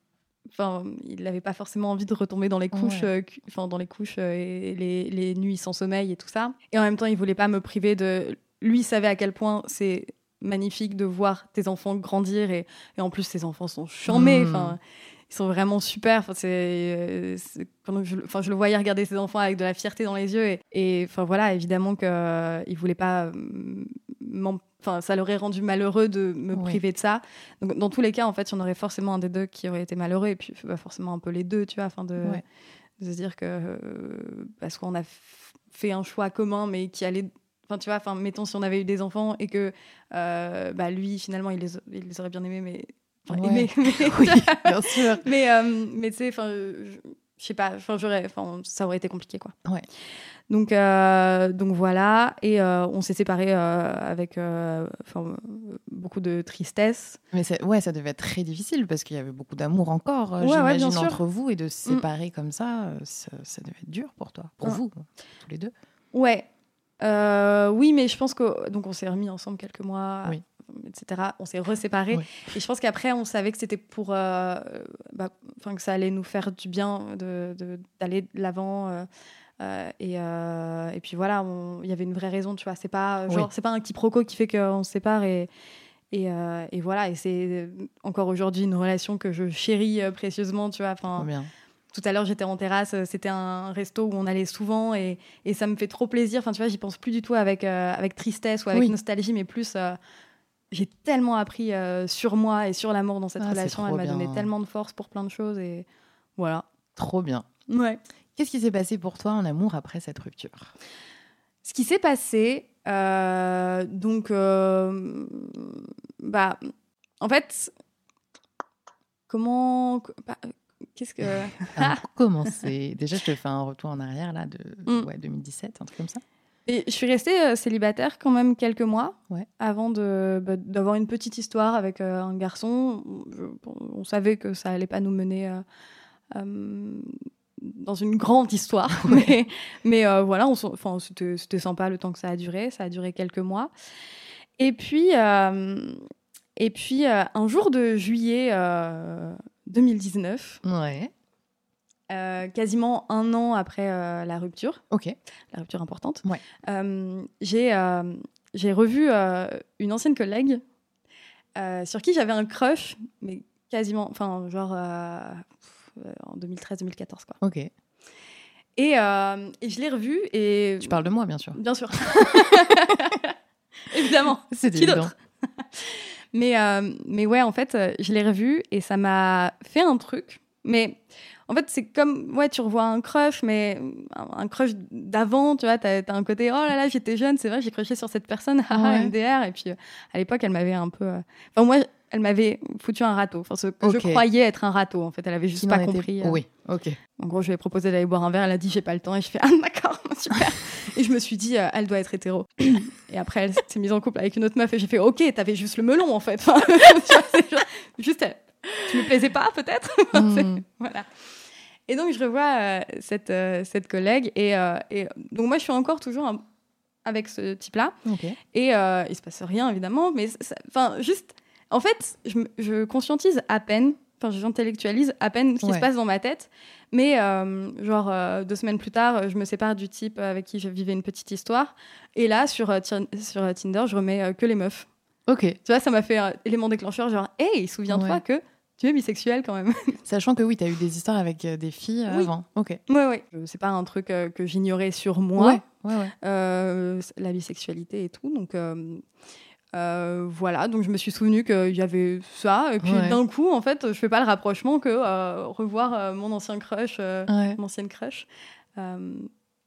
enfin, il n'avait pas forcément envie de retomber dans les couches, Ouais. euh, cu- enfin, dans les couches euh, et les, les nuits sans sommeil et tout ça. Et en même temps, il voulait pas me priver de. Lui savait à quel point c'est magnifique de voir tes enfants grandir et, et en plus, ses enfants sont charmés. Mm. Enfin, ils sont vraiment super. Enfin, c'est, euh, c'est- quand je, enfin, je le voyais regarder ses enfants avec de la fierté dans les yeux et, et enfin voilà, évidemment que euh, il voulait pas. euh, m'en- Enfin, ça l'aurait rendu malheureux de me Oui. priver de ça. Donc, dans tous les cas, en fait, il y en aurait forcément un des deux qui aurait été malheureux, et puis bah, forcément un peu les deux, tu vois, afin de, Ouais. de se dire que euh, parce qu'on a f- fait un choix commun, mais qui allait, enfin, tu vois, enfin, mettons si on avait eu des enfants et que euh, bah, lui, finalement, il les, il les aurait bien aimés, mais enfin, Ouais. aimés, mais, Oui, bien sûr. mais, euh, mais tu sais, enfin, je je sais pas, enfin, j'aurais, enfin, ça aurait été compliqué, quoi. Ouais. Donc, euh, donc voilà, et euh, on s'est séparés euh, avec euh, enfin, euh, beaucoup de tristesse. Mais c'est- ouais, ça devait être très difficile parce qu'il y avait beaucoup d'amour encore, euh, Ouais, ouais, j'imagine, bien sûr. entre vous. Et de se séparer comme ça, euh, ça, ça devait être dur pour toi. Pour Ouais. vous, tous les deux. Ouais, Euh, oui, mais je pense que donc on s'est remis ensemble quelques mois, Oui. et cetera. On s'est reséparés, Oui. et je pense qu'après on savait que c'était pour, euh, bah, enfin que ça allait nous faire du bien de, de- d'aller de l'avant. euh, euh, et, euh, et puis voilà, on- il y avait une vraie raison, tu vois. C'est pas genre, Oui. c'est pas un quiproquo qui fait qu'on se sépare et et, euh, et voilà. Et c'est encore aujourd'hui une relation que je chéris euh, précieusement, tu vois. Enfin, Trop bien. tout à l'heure, j'étais en terrasse, euh, c'était un resto où on allait souvent et, et ça me fait trop plaisir. Enfin, tu vois, j'y pense plus du tout avec, euh, avec tristesse ou avec Oui. nostalgie, mais plus euh, j'ai tellement appris euh, sur moi et sur l'amour dans cette Ah, c'est relation. Elle trop m'a donné bien. tellement de force pour plein de choses et voilà. Trop bien. Ouais. Qu'est-ce qui s'est passé pour toi en amour après cette rupture? Ce qui s'est passé, euh, donc, euh, bah, en fait, comment, bah, qu'est-ce que, Alors, pour commencer, déjà, je te fais un retour en arrière là de Mm. ouais, deux mille dix-sept, un truc comme ça. Et je suis restée euh, célibataire quand même quelques mois Ouais. avant de, bah, d'avoir une petite histoire avec euh, un garçon. Je- bon, on savait que ça allait pas nous mener euh, euh, dans une grande histoire, mais, mais euh, voilà, on s'en- enfin, c'était, c'était sympa le temps que ça a duré. Ça a duré quelques mois. Et puis, euh, et puis euh, un jour de juillet euh, deux mille dix-neuf, Ouais. euh, quasiment un an après euh, la rupture, Ok. la rupture importante, Ouais. euh, j'ai, euh, j'ai revu euh, une ancienne collègue euh, sur qui j'avais un crush, mais quasiment, enfin, genre euh, pff, euh, en deux mille treize deux mille quatorze, quoi. Ok. Et, euh, et je l'ai revue et... Tu parles de moi, bien sûr. Bien sûr. Évidemment. C'est Qui évident. d'autre? mais, euh, mais ouais, en fait, euh, je l'ai revue et ça m'a fait un truc. Mais en fait, c'est comme, ouais, tu revois un crush, mais un, un crush d'avant, tu vois, t'as, t'as un côté, oh là là, j'étais jeune, c'est vrai, j'ai crushé sur cette personne, haha, Ouais. M D R. Et puis, euh, à l'époque, elle m'avait un peu... euh, Enfin, moi, elle m'avait foutu un râteau. Enfin, ce que Ok. je croyais être un râteau, en fait. Elle avait juste Qui pas n'en était- compris. euh. Oui, ok. En gros, je lui ai proposé d'aller boire un verre. Elle a dit, j'ai pas le temps. Et je fais, ah, d'accord, super. Et je me suis dit, euh, elle doit être hétéro. Et après, elle s'est mise en couple avec une autre meuf. Et j'ai fait, ok, t'avais juste le melon, en fait. Enfin, tu vois, c'est genre, juste, elle- tu me plaisais pas, peut-être. Mm. C'est- Voilà. Et donc, je revois euh, cette, euh, cette collègue. Et, euh, et donc, moi, je suis encore toujours un- avec ce type-là. Ok. Et euh, il se passe rien, évidemment. Mais, ça- enfin, juste, en fait, je, me- je conscientise à peine, enfin, j'intellectualise à peine ce qui Ouais. se passe dans ma tête. Mais, euh, genre, euh, deux semaines plus tard, je me sépare du type avec qui je vivais une petite histoire. Et là, sur, euh, Ti- sur euh, Tinder, je remets euh, que les meufs. Ok. Tu vois, ça m'a fait un élément déclencheur, genre, hey, souviens-toi Ouais. que tu es bisexuel quand même. Sachant que oui, tu as eu des histoires avec euh, des filles euh, Oui. avant. Ok. Ouais, ouais. Euh, C'est pas un truc euh, que j'ignorais sur moi, Ouais, ouais, ouais. euh, la bisexualité et tout. Donc, euh, euh, voilà. Donc, je me suis souvenue qu'il y avait ça. Et puis, Ouais. d'un coup, en fait, je fais pas le rapprochement que euh, revoir euh, mon ancien crush, euh, Ouais. mon ancienne crush, euh,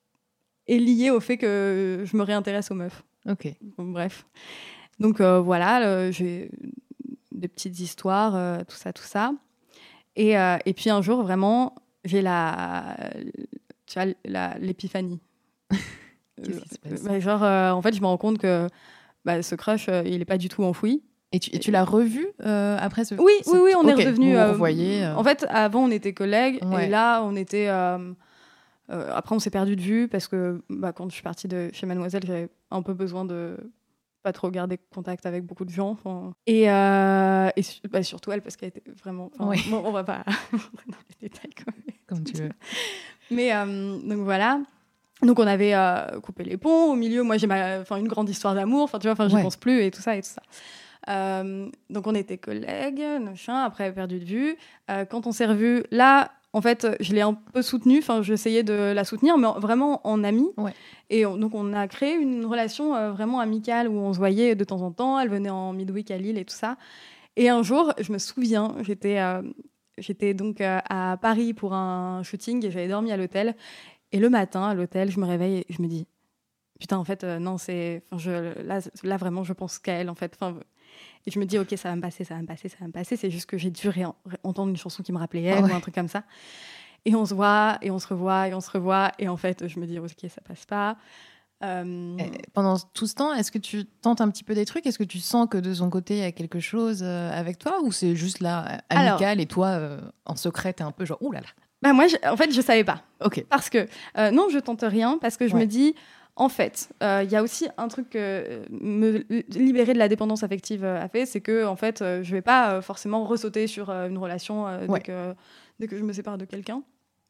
est lié au fait que je me réintéresse aux meufs. Ok. Bon, bref. Donc, euh, voilà. euh, j'ai des petites histoires, euh, tout ça, tout ça. Et, euh, et puis, un jour, vraiment, j'ai la... Tu vois, la- l'épiphanie. Qu'est-ce qui se passe? Bah, genre, euh, en fait, je me rends compte que bah, ce crush, euh, il est pas du tout enfoui. Et tu, et tu l'as revu euh, après ce. Oui, ce- oui, oui, on est Ok, redevenus. vous euh, vous revoyez, euh. En fait, avant, on était collègues. Ouais. Et là, on était. euh, euh, après, on s'est perdu de vue parce que bah, quand je suis partie de chez Mademoiselle, j'avais un peu besoin de. pas trop gardé contact avec beaucoup de gens. Et, euh, et bah, surtout elle, parce qu'elle était vraiment... Oui. Bon, on va pas rentrer dans les détails. Comme, comme tu veux. Mais euh, donc voilà. Donc on avait euh, coupé les ponts. Au milieu, moi j'ai ma, une grande histoire d'amour. Enfin, tu vois, enfin, j'y Ouais. pense plus et tout ça et tout ça. Euh, donc on était collègues, machin, après perdu de vue. Euh, quand on s'est revus, là, en fait, je l'ai un peu soutenue. Enfin, j'essayais de la soutenir, mais en, vraiment en amie. Ouais. Et on, donc on a créé une relation euh, vraiment amicale où on se voyait de temps en temps. Elle venait en midweek à Lille et tout ça. Et un jour, je me souviens, j'étais, euh, j'étais donc euh, à Paris pour un shooting et j'avais dormi à l'hôtel. Et le matin, à l'hôtel, je me réveille et je me dis, putain, en fait, euh, non, c'est, je, là, là, vraiment, je pense qu'à elle, en fait. Enfin, et je me dis, ok, ça va me passer, ça va me passer, ça va me passer. C'est juste que j'ai dû ré- entendre une chanson qui me rappelait elle, ouais. ou un truc comme ça. Et on se voit, et on se revoit, et on se revoit. Et en fait, je me dis, ok, ça passe pas. Euh... Et pendant tout ce temps, est-ce que tu tentes un petit peu des trucs ? Est-ce que tu sens que de son côté, il y a quelque chose euh, avec toi ? Ou c'est juste là, amical, alors, et toi, euh, en secret, t'es un peu genre, ouh là là. Bah moi, je, en fait, je savais pas. Ok. Parce que, euh, non, je tente rien, parce que je ouais. me dis... En fait, il euh, y a aussi un truc que me libérer de la dépendance affective a fait, c'est que en fait, euh, je vais pas euh, forcément ressauter sur euh, une relation euh, ouais. dès, que, dès que je me sépare de quelqu'un.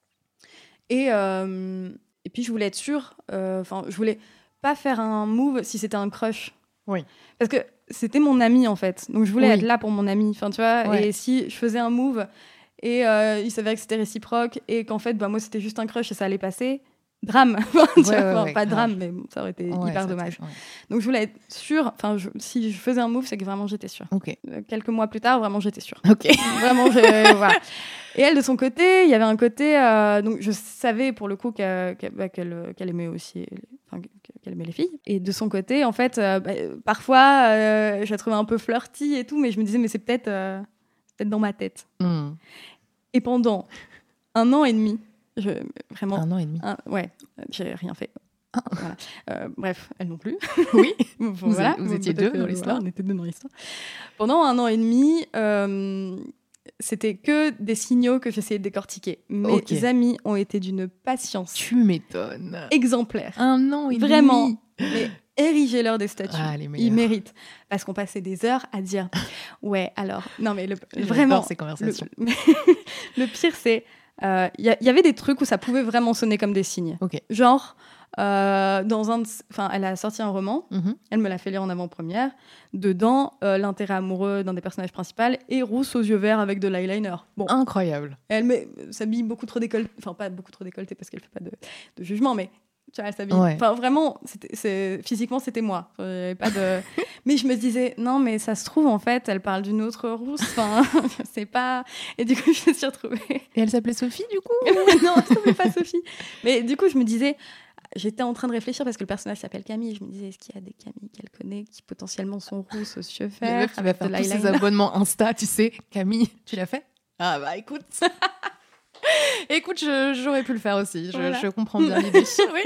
Et, euh, et puis, je voulais être sûre, enfin, euh, je voulais pas faire un move si c'était un crush. Oui. Parce que c'était mon ami, en fait. Donc, je voulais oui. être là pour mon ami. Enfin, tu vois, ouais. et si je faisais un move et euh, il s'avérait que c'était réciproque et qu'en fait, bah, moi, c'était juste un crush et ça allait passer... Drame, tu ouais, vois, ouais, enfin, ouais, pas grave. drame, mais ça aurait été ouais, hyper dommage. Ouais. Donc je voulais être sûre, enfin, je, si je faisais un move, c'est que vraiment j'étais sûre. Okay. Euh, quelques mois plus tard, vraiment j'étais sûre. Ok. Vraiment, je, voilà. Et elle, de son côté, il y avait un côté, euh, donc je savais pour le coup qu'elle, qu'elle, bah, qu'elle, qu'elle aimait aussi, enfin, qu'elle aimait les filles. Et de son côté, en fait, euh, bah, parfois, euh, je la trouvais un peu flirty et tout, mais je me disais, mais c'est peut-être, euh, peut-être dans ma tête. Mm. Et pendant un an et demi. Je, vraiment, un an et demi. Un, ouais, j'ai rien fait. Ah. Voilà. Euh, bref, elle non plus. Oui. bon, vous, voilà. vous étiez deux dans l'histoire. Voilà, on était deux dans l'histoire. Pendant un an et demi, euh, c'était que des signaux que j'essayais de décortiquer. Mes okay. amis ont été d'une patience. Tu m'étonnes. Exemplaire. Un an et Vraiment, demi. Mais érigez-leur des statues. Ah, les Ils méritent. Parce qu'on passait des heures à dire ouais, alors. Non, mais le, vraiment. ces conversations. Le, le pire, c'est. Il euh, y, y avait des trucs où ça pouvait vraiment sonner comme des signes. Okay. Genre, euh, dans un, enfin, elle a sorti un roman, mm-hmm. elle me l'a fait lire en avant-première. Dedans, euh, l'intérêt amoureux d'un des personnages principaux est rousse aux yeux verts avec de l'eyeliner. Bon, incroyable. Elle met, s'habille beaucoup trop décolleté, enfin pas beaucoup trop décolleté parce qu'elle fait pas de, de jugement, mais tu vois, elle s'habille. Ouais. Enfin vraiment, c'était, c'est, physiquement c'était moi. Enfin, pas de. Mais je me disais non, mais ça se trouve en fait, elle parle d'une autre rousse. Enfin, je sais pas. Et du coup, je me suis retrouvée. Et elle s'appelait Sophie du coup. Non, elle s'appelait pas Sophie. Mais du coup, je me disais. J'étais en train de réfléchir parce que le personnage s'appelle Camille. Et je me disais, est-ce qu'il y a des Camille qu'elle connaît qui potentiellement sont rousses aux yeux verts qui va faire tous ses abonnements Insta, tu sais. Camille, tu l'as fait ? Ah bah écoute. Écoute, je, j'aurais pu le faire aussi. Je, voilà. je comprends bien l'idée. Oui.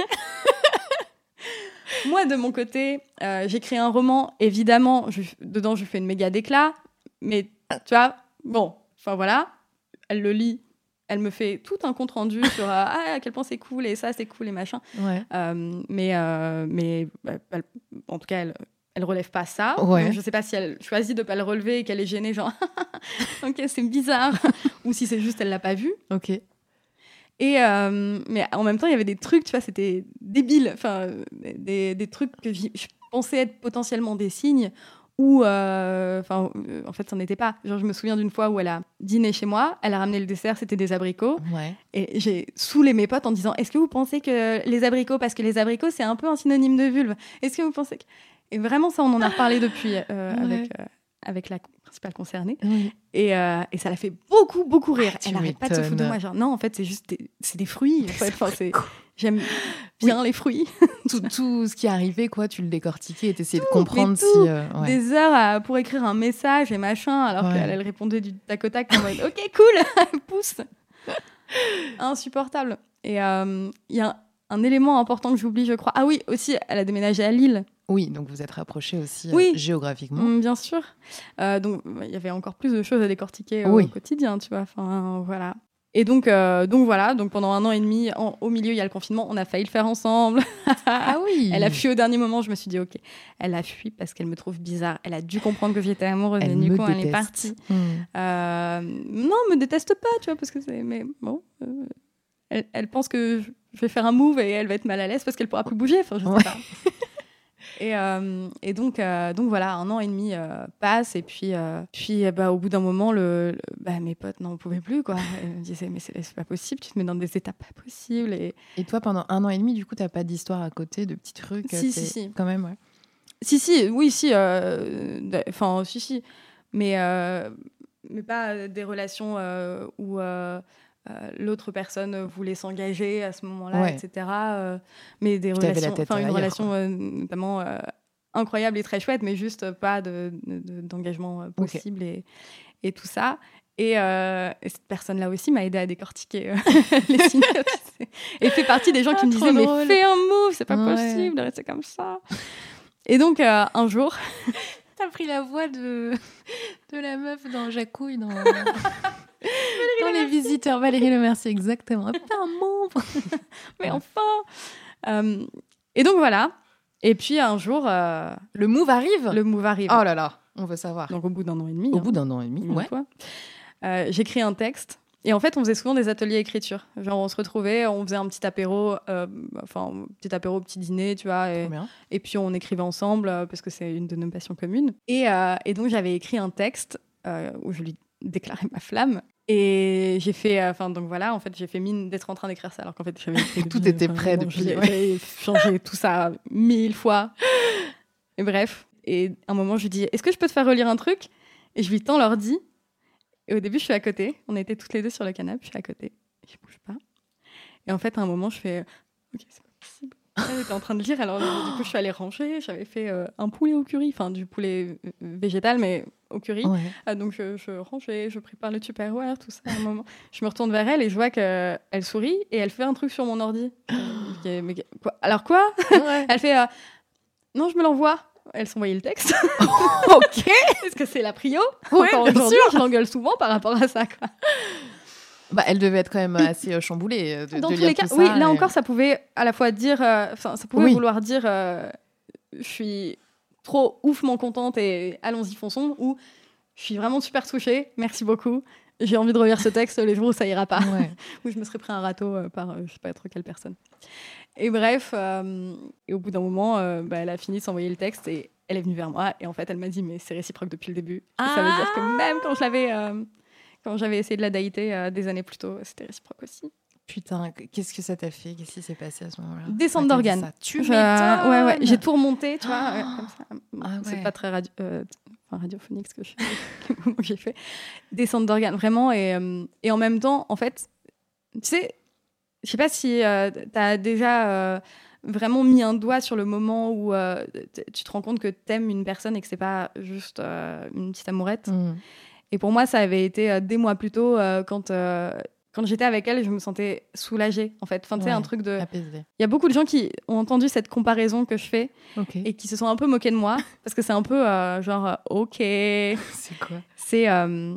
Moi, de mon côté, euh, j'ai créé un roman. Évidemment, je, dedans, je fais une méga déclat. Mais tu vois, bon, enfin voilà. Elle le lit. Elle me fait tout un compte rendu sur euh, ah, à quel point c'est cool et ça c'est cool et machin. Ouais. Euh, mais euh, mais bah, elle, en tout cas elle elle relève pas ça. Ouais. Donc, je sais pas si elle choisit de pas le relever et qu'elle est gênée genre ok c'est bizarre ou si c'est juste elle l'a pas vu. Ok. Et euh, mais en même temps il y avait des trucs tu vois c'était débile enfin des des trucs que je pensais être potentiellement des signes. Ou, euh, euh, en fait, ça n'en était pas. Genre, je me souviens d'une fois où elle a dîné chez moi, elle a ramené le dessert, c'était des abricots. Ouais. Et j'ai saoulé mes potes en disant, est-ce que vous pensez que les abricots, parce que les abricots, c'est un peu un synonyme de vulve, est-ce que vous pensez que... Et vraiment, ça, on en a reparlé depuis euh, ouais. avec, euh, avec la principale concernée. Oui. Et, euh, et ça l'a fait beaucoup, beaucoup rire. Ah, elle n'arrête pas de se foutre de moi. Genre, non, en fait, c'est juste des, c'est des fruits. En fait. Enfin, c'est... J'aime bien oui. les fruits. tout, tout ce qui arrivait, quoi, tu le décortiquais et t'essayais de comprendre tout, si... Euh, ouais. Des heures à, pour écrire un message et machin, alors ouais. qu'elle elle répondait du tac au tac en mode « Ok, cool, pousse !» Insupportable. Et il euh, y a un, un élément important que j'oublie, je crois. Ah oui, aussi, elle a déménagé à Lille. Oui, donc vous êtes rapprochés aussi oui. euh, géographiquement. Mmh, bien sûr. Euh, donc, il y avait encore plus de choses à décortiquer euh, oui. au quotidien, tu vois. Enfin, voilà. Et donc, euh, donc voilà, donc pendant un an et demi, en, au milieu, il y a le confinement, on a failli le faire ensemble. Ah oui. Elle a fui au dernier moment, je me suis dit, ok, elle a fui parce qu'elle me trouve bizarre. Elle a dû comprendre que j'étais amoureuse, Elle et du me coup, elle est déteste. partie. Mmh. Euh, non, me déteste pas, tu vois, parce que c'est... Mais bon, euh, elle, elle pense que je vais faire un move et elle va être mal à l'aise parce qu'elle pourra plus bouger, enfin, je sais Ouais. pas. Et, euh, et donc, euh, donc voilà, un an et demi euh, passe et puis, euh, puis euh, bah, au bout d'un moment, le, le, bah, mes potes n'en pouvaient plus, quoi. Ils me disaient mais c'est, c'est pas possible, tu te mets dans des étapes pas possibles. Et... Et toi, pendant un an et demi, du coup, t'as pas d'histoire à côté, de petits trucs Si, t'es- si, si. Quand même, ouais. Si, si, oui, si. Enfin, euh, si, si. Mais, euh, mais pas euh, des relations euh, où euh, euh, l'autre personne voulait s'engager à ce moment-là, Ouais. et cetera. euh, mais des Puis t'avais la relations, tête enfin une ailleurs, relation quoi. euh, notamment euh, incroyable et très chouette, mais juste pas de, de- d'engagement euh, possible et, et tout ça. Et, euh, et cette personne-là aussi m'a aidé à décortiquer euh, les signaux. Tu sais. Et fait partie des gens qui Ah, me trop disaient mais drôle. fais un move, c'est pas Ouais. possible de rester comme ça. Et donc euh, un jour, T'as pris la voix de, de la meuf dans Jacouille, dans, dans Les Visiteurs. Valérie Lemercier, exactement. Putain, un membre. mais enfin. Euh, et donc voilà. Et puis un jour, euh, Le move arrive. le move arrive. Oh là là, on veut savoir. Donc au bout d'un an et demi. Au hein, bout d'un an et demi, une ouais. fois, euh, j'écris un texte. Et en fait, on faisait souvent des ateliers écriture. Genre, on se retrouvait, on faisait un petit apéro, euh, enfin, un petit apéro, petit dîner, tu vois. Et, Trop bien. et puis, on écrivait ensemble, euh, parce que c'est une de nos passions communes. Et, euh, et donc, j'avais écrit un texte euh, où je lui déclarais ma flamme. Et j'ai fait, enfin, donc voilà, en fait, j'ai fait mine d'être en train d'écrire ça, alors qu'en fait, j'avais écrit Tout depuis- était enfin, prêt bon, depuis, J'ai ouais. j'avais changé tout ça mille fois. Et bref. Et à un moment, je lui dis, est-ce que je peux te faire relire un truc? Et je lui tends l'ordi. Et au début, je suis à côté. On était toutes les deux sur le canapé. Je suis à côté. Je bouge pas. Et en fait, à un moment, je fais ok, c'est pas possible. Elle était en train de lire. Alors, du coup, je suis allée ranger. J'avais fait euh, un poulet au curry. Enfin, du poulet euh, végétal, mais au curry. Ouais. Ah, donc, je, je rangeais. Je prépare le Tupperware, tout ça. À un moment, je me retourne vers elle et je vois qu'elle sourit et elle fait un truc sur mon ordi. Euh, je dis, mais quoi? Alors, quoi? Ouais. Elle fait euh, non, je me l'envoie. Elle s'envoyait le texte. Ok. Est-ce que c'est la prio? Ouais, Encore bien aujourd'hui, sûr. je l'engueule souvent par rapport à ça, quoi. Bah, elle devait être quand même assez euh, chamboulée euh, de, Dans de tous lire les cas, tout oui, ça, là et- encore, ça pouvait à la fois dire, euh, enfin, ça pouvait Oui. vouloir dire, euh, je suis trop oufement contente et allons-y fonçons, ou je suis vraiment super touchée, merci beaucoup, j'ai envie de relire ce texte les jours où ça ira pas, Ouais. où je me serais pris un râteau euh, par, euh, je sais pas trop quelle personne. Et bref, euh, et au bout d'un moment, euh, bah, elle a fini de s'envoyer le texte et elle est venue vers moi et en fait, elle m'a dit mais c'est réciproque depuis le début. Et ça veut dire que même quand je l'avais, euh, quand j'avais essayé de la dater euh, des années plus tôt, c'était réciproque aussi. Putain, qu'est-ce que ça t'a fait? Qu'est-ce qui s'est passé à ce moment-là? Descente Quand t'as dit d'organes. ça? Tu Je- m'étonnes. ouais, ouais, j'ai tout remonté, tu vois, ouais, comme ça. Ah C'est ouais. pas très radio- euh, enfin, radiophonique ce que je le moment que j'ai fait. Descente d'organes, vraiment. Et, euh, et en même temps, en fait, tu sais, je sais pas si euh, t'as déjà euh, vraiment mis un doigt sur le moment où euh, t- tu te rends compte que t'aimes une personne et que c'est pas juste euh, une petite amourette. Mmh. Et pour moi, ça avait été euh, des mois plus tôt, euh, quand, euh, quand j'étais avec elle, je me sentais soulagée, en fait. Enfin, tu sais, Ouais. un truc de... Apaisé. Il y a beaucoup de gens qui ont entendu cette comparaison que je fais Ok. et qui se sont un peu moqués de moi parce que c'est un peu euh, genre euh, ok, C'est quoi? c'est euh,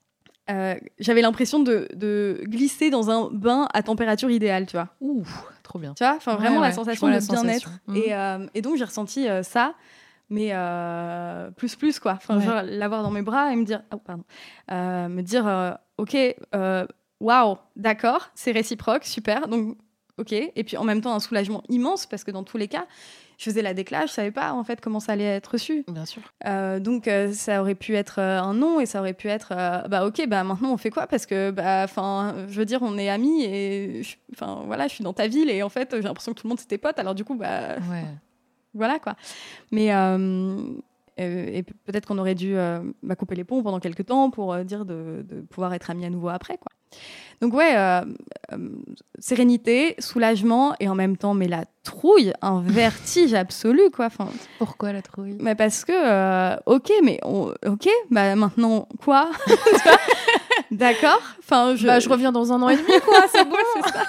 euh, j'avais l'impression de, de glisser dans un bain à température idéale, tu vois. Ouh, trop bien. Tu vois, enfin Ouais, vraiment ouais, la je sensation vois de la bien-être. sensation. Mhm. Et, euh, et donc j'ai ressenti euh, ça, mais euh, plus plus quoi. Enfin Ouais. genre l'avoir dans mes bras et me dire, oh, pardon, Euh, me dire euh, ok, euh, waouh, d'accord, c'est réciproque, super. Donc ok. Et puis en même temps un soulagement immense parce que dans tous les cas, je faisais la déclage, je savais pas en fait comment ça allait être reçu. Bien sûr. Euh, donc euh, ça aurait pu être euh, un non et ça aurait pu être euh, bah ok, bah maintenant on fait quoi, parce que bah enfin je veux dire on est amis et enfin voilà, je suis dans ta ville et en fait j'ai l'impression que tout le monde c'était pote, alors du coup bah Ouais. voilà quoi. Mais euh, euh, et pe- peut-être qu'on aurait dû euh, bah, couper les ponts pendant quelques temps pour euh, dire de, de pouvoir être amis à nouveau après quoi. Donc ouais, euh, euh, sérénité, soulagement et en même temps mais la trouille, un vertige absolu quoi. Enfin, Pourquoi la trouille? mais parce que, euh, ok, mais on- ok, bah maintenant quoi? Tu vois, d'accord. Enfin, je, Bah, je reviens dans un an et demi, quoi, c'est bon. Ouais, c'est ça.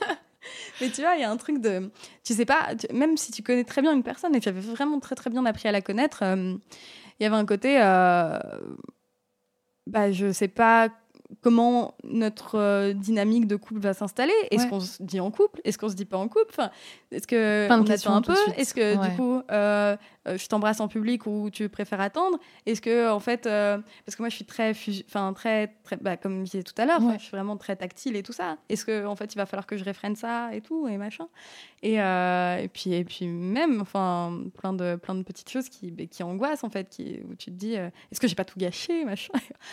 Mais tu vois, il y a un truc de, tu sais pas, tu- même si tu connais très bien une personne et que j'avais vraiment très très bien appris à la connaître, euh, il y avait un côté, euh, bah je sais pas comment notre euh, dynamique de couple va s'installer. Est-ce Ouais. qu'on se dit en couple? Est-ce qu'on se dit pas en couple? Enfin, est-ce que Plein de on questions attend un tout peu? de suite. Est-ce que Ouais. du coup, euh, euh, je t'embrasse en public ou tu préfères attendre? Est-ce que en fait, euh, parce que moi je suis très, enfin très, très, bah, comme je disais tout à l'heure, Ouais. je suis vraiment très tactile et tout ça. Est-ce que en fait, il va falloir que je réfrène ça et tout et machin? Et, euh, et puis et puis même, enfin, plein de plein de petites choses qui qui angoissent en fait, qui où tu te dis, euh, est-ce que j'ai pas tout gâché, machin?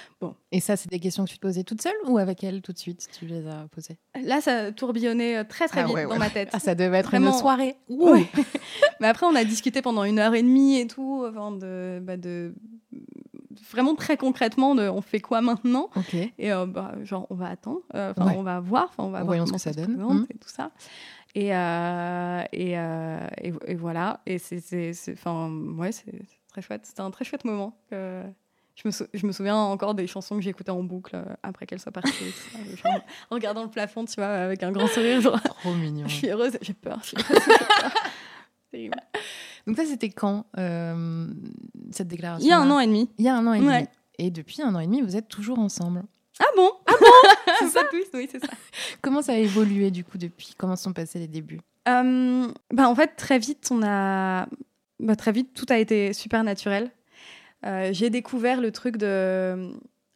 Et ça, c'est des questions que tu te posais toute seule ou avec elle tout de suite tu les as posées? Là, ça tourbillonnait euh, très très Ah vite ouais, dans ouais. ma tête. Ah, ça devait être Vraiment. une soirée. Ouais. Mais après, on a discuté pendant une heure et demie et tout, avant de, bah, de vraiment très concrètement de on fait quoi maintenant. Ok. Et euh, bah, genre, on va attendre, euh, enfin, Ouais. on va voir, enfin, on va Voyons voir ce que comment ça donne. présente Mhm. et tout ça. Et, euh, et, euh, et, et voilà. Et c'est, c'est, c'est, enfin, ouais, c'est, c'est très chouette. C'était un très chouette moment. Que je, me sou- je me souviens encore des chansons que j'écoutais en boucle euh, après qu'elle soit partie. et tout ça. Genre, en regardant le plafond, tu vois, avec un grand sourire, genre, Trop mignon. je suis heureuse, j'ai peur. Je suis heureuse, j'ai peur. Terrible. Donc ça, c'était quand euh, cette déclaration? Il y a un an et demi. Il y a un an et demi. Ouais. Et depuis un an et demi, vous êtes toujours ensemble. Ah bon? Ah bon? C'est ça, twist, oui, c'est ça. Comment ça a évolué du coup depuis? Comment sont passés les débuts? Euh, bah, en fait, très vite, on a... bah, très vite, tout a été super naturel. Euh, j'ai découvert le truc de...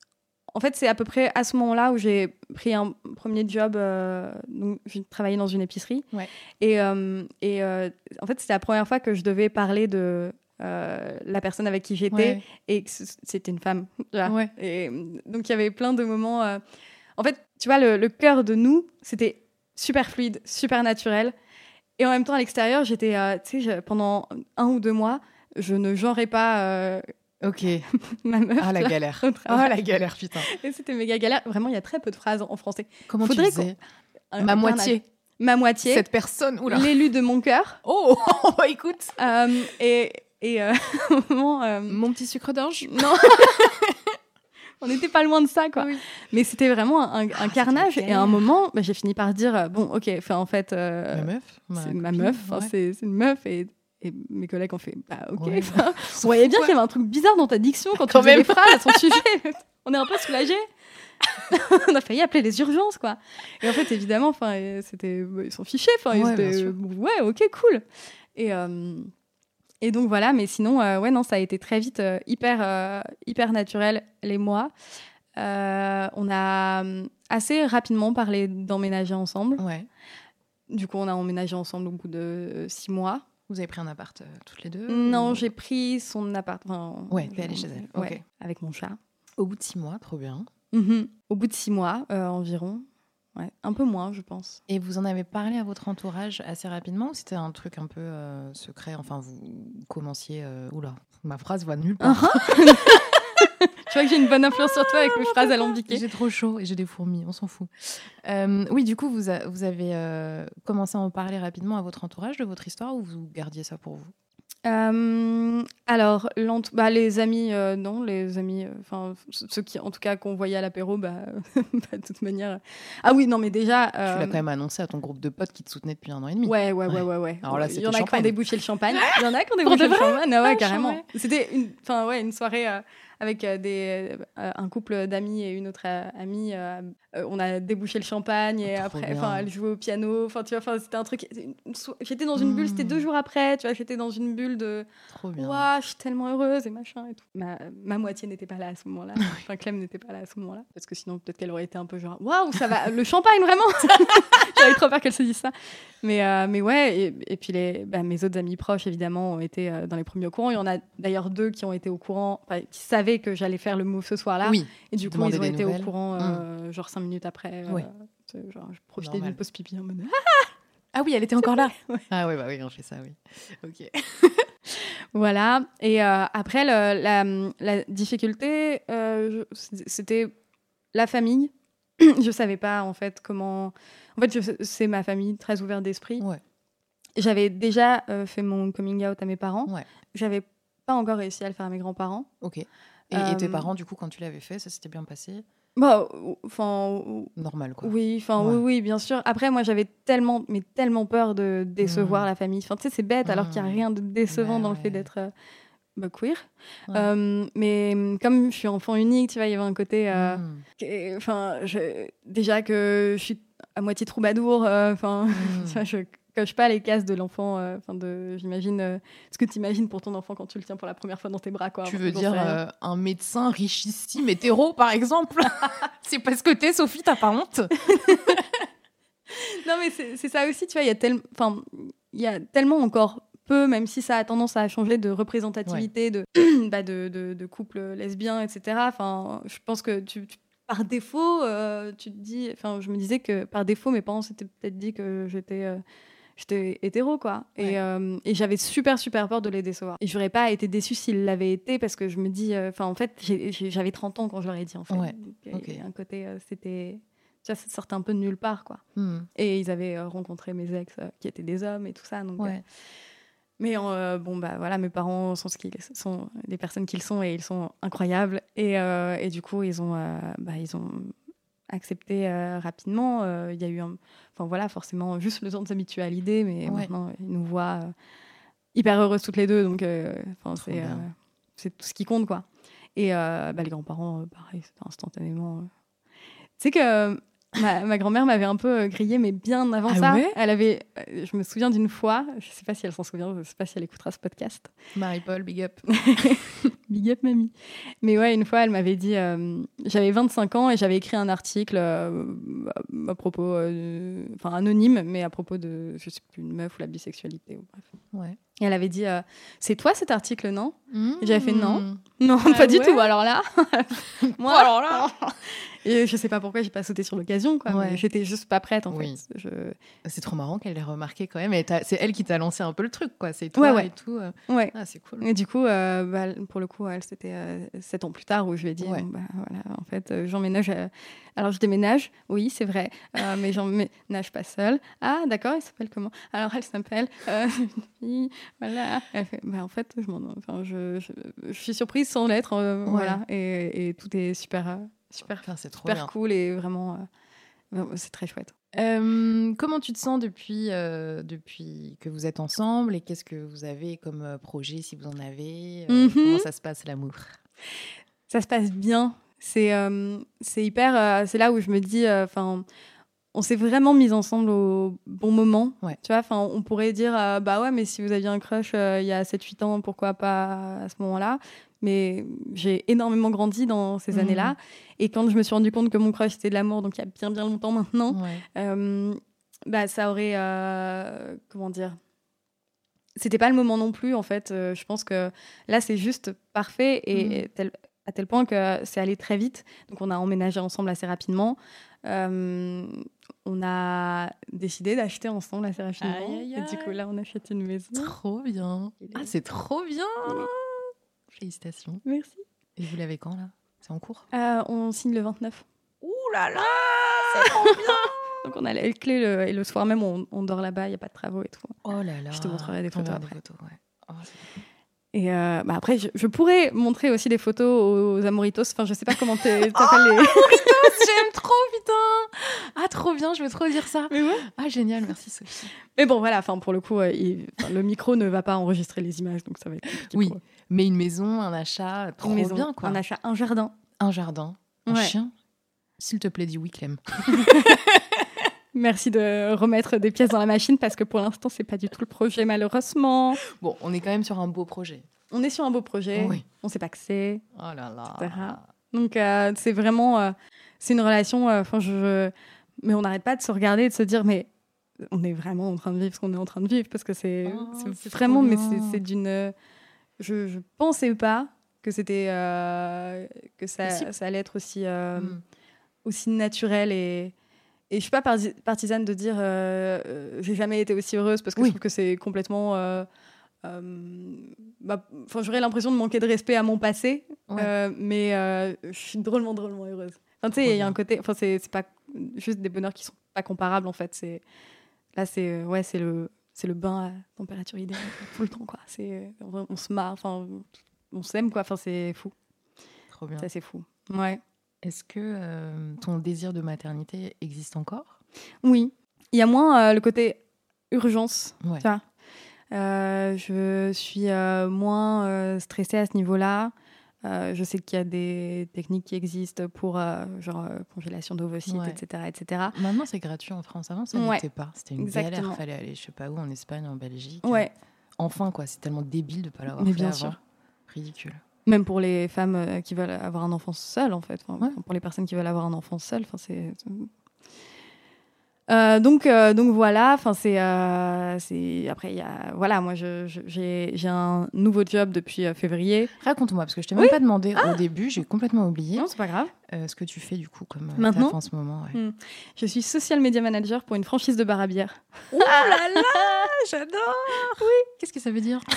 En fait, c'est à peu près à ce moment-là où j'ai pris un premier job. Euh, donc, j'ai travaillé dans une épicerie. Ouais. Et, euh, et euh, en fait, c'était la première fois que je devais parler de euh, la personne avec qui j'étais Ouais. et que c- c'était une femme. tu vois. Ouais. Et donc, il y avait plein de moments... euh, En fait, tu vois, le, le cœur de nous, c'était super fluide, super naturel. Et en même temps, à l'extérieur, j'étais... euh, tu sais, je- pendant un ou deux mois, je ne genrais pas euh, Ok. ma meuf. Ah la tu vois, galère. au Ah travail. la galère, putain. Et c'était méga galère. Vraiment, il y a très peu de phrases en français. Comment Faudrait tu disais? Un- Ma un moitié. carnage. Ma moitié. Cette personne. Oula. L'élu de mon cœur. Oh, bah, écoute. Euh, et et euh, au moment, euh, Mon petit sucre d'orge. non. On n'était pas loin de ça, quoi. Oui. Mais c'était vraiment un, un Ah, carnage. c'était Et à un galère. moment, bah, j'ai fini par dire euh, bon, ok, enfin, en fait, euh, Ma meuf. c'est ma copine, meuf. Enfin, ouais. c'est, c'est une meuf. Et, et mes collègues ont fait bah, ok. Ouais. Enfin, on voyait bien Ouais. qu'il y avait un truc bizarre dans ta diction quand tu Quand faisais même. les phrases à son sujet. On est un peu soulagés. On a failli appeler les urgences, quoi. Et en fait, évidemment, enfin, euh, c'était, ils s'en fichaient. Enfin, ils Ouais, étaient, bien sûr. ouais, ok, cool. Et euh, et donc voilà. Mais sinon, euh, ouais, non, ça a été très vite euh, hyper euh, hyper naturel les mois. Euh, on a euh, assez rapidement parlé d'emménager ensemble. Ouais. Du coup, on a emménagé ensemble au bout de euh, six mois. Vous avez pris un appart euh, toutes les deux? Non, ou- j'ai pris son appart. Enfin, Ouais, je- t'es allée chez elle. ouais, Ok. avec mon chat. Au bout de six mois, trop bien. Mhm. Au bout de six mois euh, environ. Ouais, un peu moins, je pense. Et vous en avez parlé à votre entourage assez rapidement ou c'était un truc un peu euh, secret? Enfin, vous commenciez... euh, Oula, ma phrase va nulle part. Tu vois que j'ai une bonne influence sur toi avec mes phrases alambiquées. J'ai trop chaud et j'ai des fourmis, on s'en fout. Euh, oui, du coup, vous, a- vous avez euh, commencé à en parler rapidement à votre entourage de votre histoire ou vous gardiez ça pour vous? Euh, alors, l'ent- bah, les amis, euh, non, les amis, euh, enfin, ceux qui, en tout cas, qu'on voyait à l'apéro, bah, bah, de toute manière. euh. Ah oui, non, mais déjà. Tu euh, l'as quand même annoncé à ton groupe de potes qui te soutenaient depuis un an et demi. Ouais, ouais, ouais, Ouais. ouais, ouais. Alors là, Il y c'était en a qui ont champagne. débouché le champagne. Il y en a qui ont Pour débouché de le vrai champagne. Ah ouais, Ah, carrément. chouette. C'était une, enfin ouais, une soirée euh, avec euh, des, euh, un couple d'amis et une autre euh, amie. euh, euh, on a débouché le champagne et Trop après, bien. enfin, elle jouait au piano. Enfin, tu vois, enfin, c'était un truc. une so- J'étais dans une bulle. Mm. C'était deux jours après. Tu vois, j'étais dans une bulle de. Trop bien. Waouh, je suis tellement heureuse et machin et tout. Ma, ma moitié n'était pas là à ce moment-là. Enfin, Clem n'était pas là à ce moment-là. Parce que sinon, peut-être qu'elle aurait été un peu genre, waouh, ça va, le champagne vraiment. J'avais trop peur qu'elle se dise ça. Mais, euh, mais ouais, et, et puis les, bah, mes autres amis proches, évidemment, ont été euh, dans les premiers au courant. Il y en a d'ailleurs deux qui ont été au courant, enfin, qui savaient que j'allais faire le move ce soir-là. Oui. Et du coup, demandaient ils ont des été nouvelles. au courant, euh, genre cinq minutes après. euh, Ouais. tu sais, genre, je profitais Normal. d'une pause pipi en mode. Ah oui, elle était encore là. Ouais. Ah oui, bah oui, on fait ça, oui. Ok. Voilà. Et euh, après, le- la, la difficulté, euh, je- c'était la famille. Je savais pas, en fait, comment... En fait, je- c'est ma famille, très ouverte d'esprit. Ouais. J'avais déjà euh, fait mon coming out à mes parents. Ouais. J'avais pas encore réussi à le faire à mes grands-parents. Ok. Et, et Euh, tes parents, du coup, quand tu l'avais fait, ça s'était bien passé? Bah, enfin... Normal, quoi. Oui, enfin Ouais. oui, oui, bien sûr. Après, moi, j'avais tellement, mais tellement peur de décevoir Mm. la famille. Enfin, tu sais, c'est bête, alors qu'il n'y a Mm. rien de décevant Bah dans le fait ouais. d'être euh, bah, queer. Ouais. Euh, mais comme je suis enfant unique, tu vois, il y avait un côté... euh, Mm. Enfin, je- déjà que je suis à moitié troubadour, enfin, Mm. je coche pas les cases de l'enfant. Enfin, de, j'imagine euh, ce que tu imagines pour ton enfant quand tu le tiens pour la première fois dans tes bras, quoi. Tu Enfin, veux j'en dire sais rien. euh, un médecin richissime hétéro, par exemple? C'est parce que t'es, Sophie, t'as pas honte? Non, mais c'est c'est ça aussi, tu vois, il y a tel- enfin, il y a tellement encore peu, même si ça a tendance à changer, de représentativité de, bah, de, de, de couples lesbiens, et cetera. Enfin, je pense que tu, tu- par défaut, euh, tu te dis, enfin, je me disais que par défaut, mes parents s'étaient peut-être dit que j'étais euh, j'étais hétéro, quoi. Ouais. Et, euh, et j'avais super, super peur de les décevoir. Et j'aurais pas été déçue s'ils l'avaient été, parce que je me dis, enfin, en fait, j'ai- j'ai- j'avais trente ans quand je leur ai dit, en fait. Ouais. Donc, Ok. et un côté, euh, c'était, tu vois, ça sortait un peu de nulle part, quoi. Mm. Et ils avaient euh, rencontré mes ex euh, qui étaient des hommes et tout ça. Donc, euh, Ouais. mais euh, bon, bah voilà, mes parents sont, ce qu'ils sont les personnes qu'ils sont et ils sont incroyables. Et, euh, et du coup, ils ont, euh, bah, ils ont accepté euh, rapidement. Euh, Il y a eu, un... enfin voilà, forcément, juste le temps de s'habituer à l'idée, mais Ouais. maintenant, ils nous voient euh, hyper heureuses toutes les deux. Donc, euh, enfin, Trop c'est, bien. euh, c'est tout ce qui compte, quoi. Et euh, bah, les grands-parents, euh, pareil, c'était instantanément. euh. Tu sais que ma, ma grand-mère m'avait un peu euh, grillée, mais bien avant Ah ça. ouais Elle avait, euh, je me souviens d'une fois, je sais pas si elle s'en souvient, je sais pas si elle écoutera ce podcast. Marie-Paul, big up. Big up, mamie. Mais ouais, une fois, elle m'avait dit, euh, j'avais vingt-cinq ans et j'avais écrit un article euh, à, à propos, euh, enfin anonyme, mais à propos de, je sais plus, une meuf ou la bisexualité, ou bref. Ouais. Et elle avait dit, euh, c'est toi cet article, non? Mm. Et j'avais fait non. Non, Ah pas du ouais tout. Alors là, moi, alors là. Et je sais pas pourquoi j'ai pas sauté sur l'occasion, quoi. Ouais. Mais j'étais juste pas prête, en Oui. fait. Je... C'est trop marrant qu'elle l'ait remarqué quand même. Et t'as- c'est elle qui t'a lancé un peu le truc, quoi. C'est toi Ouais, ouais. et tout. euh. Ouais. Ah, c'est cool. Et du coup, euh, bah, pour le coup, elle, c'était euh, sept ans plus tard où je lui ai dit, Ouais. bon, bah, voilà, en fait, euh, j'emménage. euh, Alors, je déménage, oui, c'est vrai, euh, mais j'emménage pas seule. Ah, d'accord, elle s'appelle comment? Alors, elle s'appelle. euh, voilà. Elle fait, bah, en fait, je, m'en... enfin, je, je, je suis surprise sans l'être. euh, Ouais. Voilà. Et, et tout est super, euh, super, Enfin, c'est trop super bien. cool et vraiment, euh, vraiment, c'est très chouette. Euh, comment tu te sens depuis, euh, depuis que vous êtes ensemble et qu'est-ce que vous avez comme euh, projet, si vous en avez euh, Mhm. Comment ça se passe, l'amour? Ça se passe bien. C'est euh, c'est hyper. euh, c'est là où je me dis. Enfin, on s'est vraiment mis ensemble au bon moment. Ouais. Tu vois, enfin, on pourrait dire euh, bah ouais, mais si vous aviez un crush euh, il y a sept huit ans, pourquoi pas à ce moment-là? Mais j'ai énormément grandi dans ces Mhm. années-là. Et quand je me suis rendu compte que mon crush c'était de l'amour, donc il y a bien bien longtemps maintenant, Ouais. euh, bah ça aurait euh, comment dire. C'était pas le moment non plus, en fait. Euh, je pense que là, c'est juste parfait et Mhm. tel- à tel point que c'est allé très vite. Donc, on a emménagé ensemble assez rapidement. Euh, on a décidé d'acheter ensemble assez rapidement. Aïe, aïe, Et du coup, aïe. là, on achète une maison. Trop bien. Il est- Ah, c'est trop bien. Oui. Félicitations. Merci. Et vous l'avez quand, là? C'est en cours? Euh, on signe le vingt-neuf. Ouh là là, c'est trop bien. Donc, on a la clé le, et le soir même, on, on dort là-bas. Il n'y a pas de travaux et tout. Oh là là. Je te montrerai des photos T'enverras après. Des photos, ouais. Oh, c'est- Et euh, bah après, je, je pourrais montrer aussi des photos aux amoritos. Enfin, je sais pas comment t'es- t'appelles les... J'aime trop, putain. Ah, trop bien, je veux trop dire ça. Mais ouais. Ah, génial, merci Sophie. Mais bon, voilà, enfin, pour le coup, euh, il- enfin, le micro ne va pas enregistrer les images, donc ça va être compliqué. Oui, pour eux. mais une maison, un achat, trop Une maison, bien, quoi. un achat, un jardin. Un jardin, un Ouais. chien. S'il te plaît, dis oui, Clem. Merci de remettre des pièces dans la machine parce que pour l'instant, c'est pas du tout le projet, malheureusement. Bon, on est quand même sur un beau projet. On est sur un beau projet, Oui. on sait pas que c'est, Oh là là. et cetera. Donc, euh, c'est vraiment. euh, c'est une relation. euh, Enfin, je. Mais on n'arrête pas de se regarder et de se dire, mais on est vraiment en train de vivre ce qu'on est en train de vivre parce que c'est Oh, c'est c'est vraiment. trop Mais bien. c'est c'est d'une. Je, je pensais pas que c'était. euh, que ça, Possible. ça allait être aussi. euh, Mm. aussi naturel et. Et je suis pas parti- partisane de dire euh, euh, j'ai jamais été aussi heureuse parce que Oui. je trouve que c'est complètement. euh, euh, bah, enfin, j'aurais l'impression de manquer de respect à mon passé, Ouais. euh, mais euh, je suis drôlement, drôlement heureuse. Enfin, tu sais, Trop il y a bien. un côté. Enfin, c'est c'est pas juste des bonheurs qui sont pas comparables en fait. C'est là, c'est euh, ouais, c'est le c'est le bain à température idéale tout le temps quoi. C'est on, on se marre, enfin, on s'aime quoi. Enfin, c'est fou. Trop bien. Ça, c'est fou. Ouais. Est-ce que euh, ton désir de maternité existe encore? Oui. Il y a moins euh, le côté urgence. Ouais. Tu vois. Euh, je suis euh, moins euh, stressée à ce niveau-là. Euh, je sais qu'il y a des techniques qui existent pour euh, genre euh, congélation d'ovocytes, Ouais. et cetera, et cetera. Maintenant, c'est gratuit en France. Avant, ça Ouais, n'était pas. C'était une exactement. galère. Fallait aller, je sais pas où, en Espagne, en Belgique. Ouais, Enfin, quoi. C'est tellement débile de pas l'avoir mais fait bien avant. sûr. Ridicule. Même pour les femmes euh, qui veulent avoir un enfant seul, en fait. Enfin, Ouais. pour les personnes qui veulent avoir un enfant seul, enfin, c'est... Euh, donc, euh, donc voilà, enfin c'est, euh, c'est après il y a voilà moi je, je, j'ai j'ai un nouveau job depuis euh, février. Raconte-moi, parce que je t'ai même Oui. pas demandé Ah. au début, j'ai complètement oublié Non, c'est pas grave. euh, ce que tu fais du coup comme euh, Maintenant taf en ce moment. Ouais. Hmm. Je suis social media manager pour une franchise de bar à bière. Oh là là, j'adore. Oui. Qu'est-ce que ça veut dire?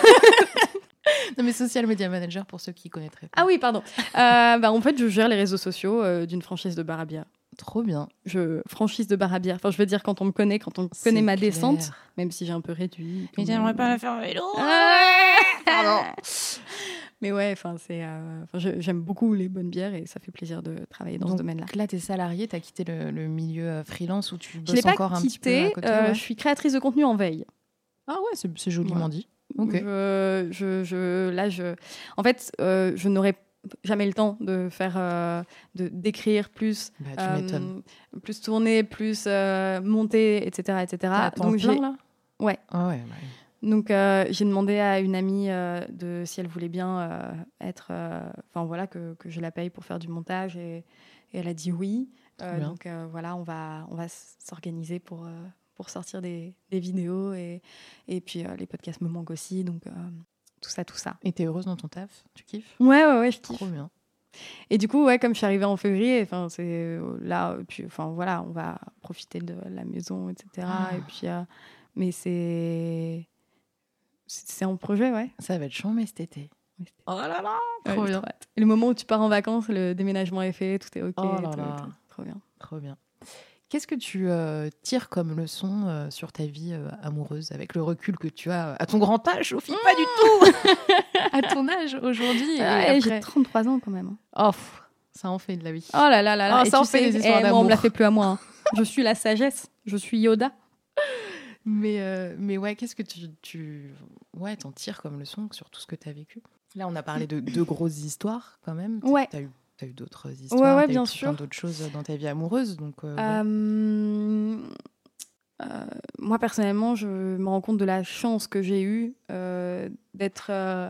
Non mais social media manager pour ceux qui connaîtraient pas. Ah oui, pardon. euh, bah, en fait, je gère les réseaux sociaux euh, d'une franchise de bar à bière. Trop bien. Je franchise de bar à bière. Enfin, je veux dire quand on me connaît, quand on C'est connaît ma clair. descente, même si j'ai un peu réduit. Mais j'aimerais pas la faire en vélo. Pardon. Mais ouais, enfin c'est, euh, enfin, je- j'aime beaucoup les bonnes bières et ça fait plaisir de travailler dans Donc ce domaine-là. là, t'es salarié, t'as quitté le, le milieu euh, freelance où tu Je l'ai bosses pas encore un petit peu quitté. à côté. euh, ouais. Je suis créatrice de contenu en veille. Ah ouais, c'est, c'est joliment Voilà. dit. Ok. Je, je, je- là, je, en fait, euh, je n'aurais jamais le temps de faire, euh, de d'écrire plus, Bah, tu euh, m'étonnes. plus tourner, plus euh, monter, et cetera, et T'es cetera. à temps Donc plein j'ai, là? ouais. Ah ouais. Bah, oui. Donc euh, j'ai demandé à une amie euh, de si elle voulait bien euh, être, euh, enfin voilà, que, que je la paye pour faire du montage et, et elle a dit oui. Trop Euh, bien. donc euh, voilà, on va, on va s'organiser pour, euh, pour sortir des, des vidéos et, et puis euh, les podcasts me manquent aussi, donc euh, tout ça, tout ça. Et t'es heureuse dans ton taf? Tu kiffes? Ouais, ouais, ouais, je kiffe. Trop bien. Et du coup, ouais, comme je suis arrivée en février, enfin c'est euh, là, puis enfin voilà, on va profiter de la maison, et cetera. Ah. Et puis, euh, mais c'est c'est c'est en projet, ouais. Ça va être chambé cet été. Oh là là, Ouais, trop j'ai bien. hâte. Et le moment où tu pars en vacances, le déménagement est fait, tout est ok. Oh là tout, là. tout. Trop bien. Trop bien. Qu'est-ce que tu euh, tires comme leçon euh, sur ta vie euh, amoureuse avec le recul que tu as à ton grand âge, Sophie? Pas du tout. À ton âge aujourd'hui. et Ouais, après- J'ai trente-trois ans quand même. Oh, pff, ça en fait de la vie. Oh là là là là. Oh, Et ça tu en fait sais, des histoires eh, moi, on me la d'amour. fait plus à moi. hein. Je suis la sagesse. Je suis Yoda. Mais, euh, mais ouais, qu'est-ce que tu, tu ouais, t'en tires comme leçon sur tout ce que tu as vécu? Là, on a parlé de deux grosses histoires quand même. Ouais. Tu as eu, t'as eu d'autres histoires, Ouais, ouais, t'as eu bien tout sûr. plein d'autres choses dans ta vie amoureuse. Donc, euh, ouais. Euh, euh, moi, personnellement, je me rends compte de la chance que j'ai eue euh, d'être euh,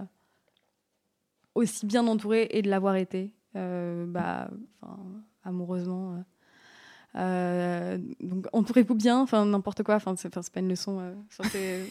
aussi bien entourée et de l'avoir été, euh, bah, 'fin, amoureusement. euh. Euh, donc, entourez-vous bien, enfin, n'importe quoi, enfin, c'est, 'fin, c'est pas une leçon. euh, 'fin, c'est-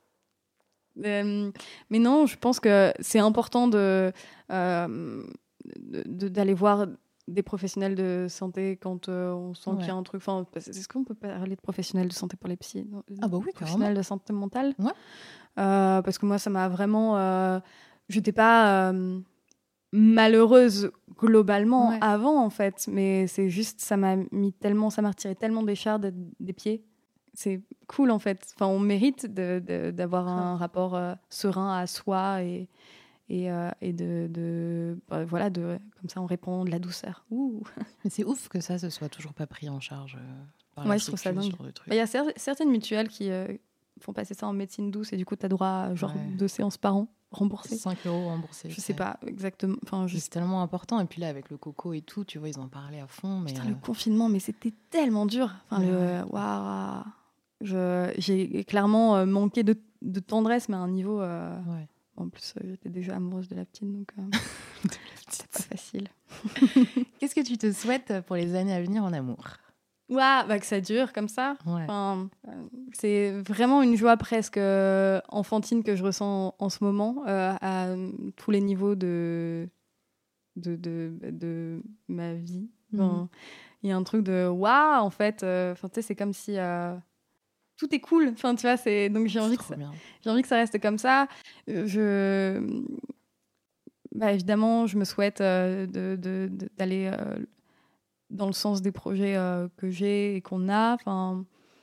Euh, mais non, je pense que c'est important de, euh, de- de- d'aller voir des professionnels de santé quand euh, on sent Ouais. qu'il y a un truc. Enfin, est-ce qu'on peut parler de professionnels de santé pour les psys? Non, Ah bah oui, professionnels de santé mentale. Ouais. Euh, parce que moi, ça m'a vraiment. Euh, j'étais pas euh, malheureuse globalement Ouais. avant, en fait, mais c'est juste, ça m'a mis tellement, ça m'a retiré tellement des chars de- des pieds. C'est cool, en fait. Enfin, on mérite de, de- d'avoir un rapport euh, serein à soi et, et, euh, et de, de bah, voilà, de, comme ça, on répond de la douceur. Ouh. Mais c'est ouf que ça, ce soit toujours pas pris en charge euh, par Ouais, la je trouve ça sécu, ce dingue. genre de truc. Bah, il y a cer- certaines mutuelles qui euh, font passer ça en médecine douce et du coup, tu as droit à genre Ouais. deux séances par an remboursées. cinq euros remboursés. Je sais pas exactement. Enfin, je C'est tellement important. Et puis là, avec le coco et tout, tu vois, ils en parlaient à fond. Mais Putain, euh, le confinement, mais c'était tellement dur. Enfin, Ouais. le waouh. Je- J'ai clairement euh, manqué de, de tendresse, mais à un niveau. euh, ouais. En plus, euh, j'étais déjà amoureuse de la petite, donc euh, c'est pas facile. Qu'est-ce que tu te souhaites pour les années à venir en amour? Waouh, bah que ça dure comme ça. Ouais. Enfin, euh, c'est vraiment une joie presque euh, enfantine que je ressens en, en ce moment, euh, à euh, tous les niveaux de, de, de, de ma vie. Enfin, il y a un truc de waouh, en fait. euh, Enfin, tu sais, c'est comme si euh, tout est cool. Enfin, tu vois, c'est donc j'ai envie C'est que trop ça, bien. j'ai envie que ça reste comme ça. Euh, Je, bah, évidemment, je me souhaite euh, de, de- de- d'aller euh, dans le sens des projets euh, que j'ai et qu'on a. Enfin,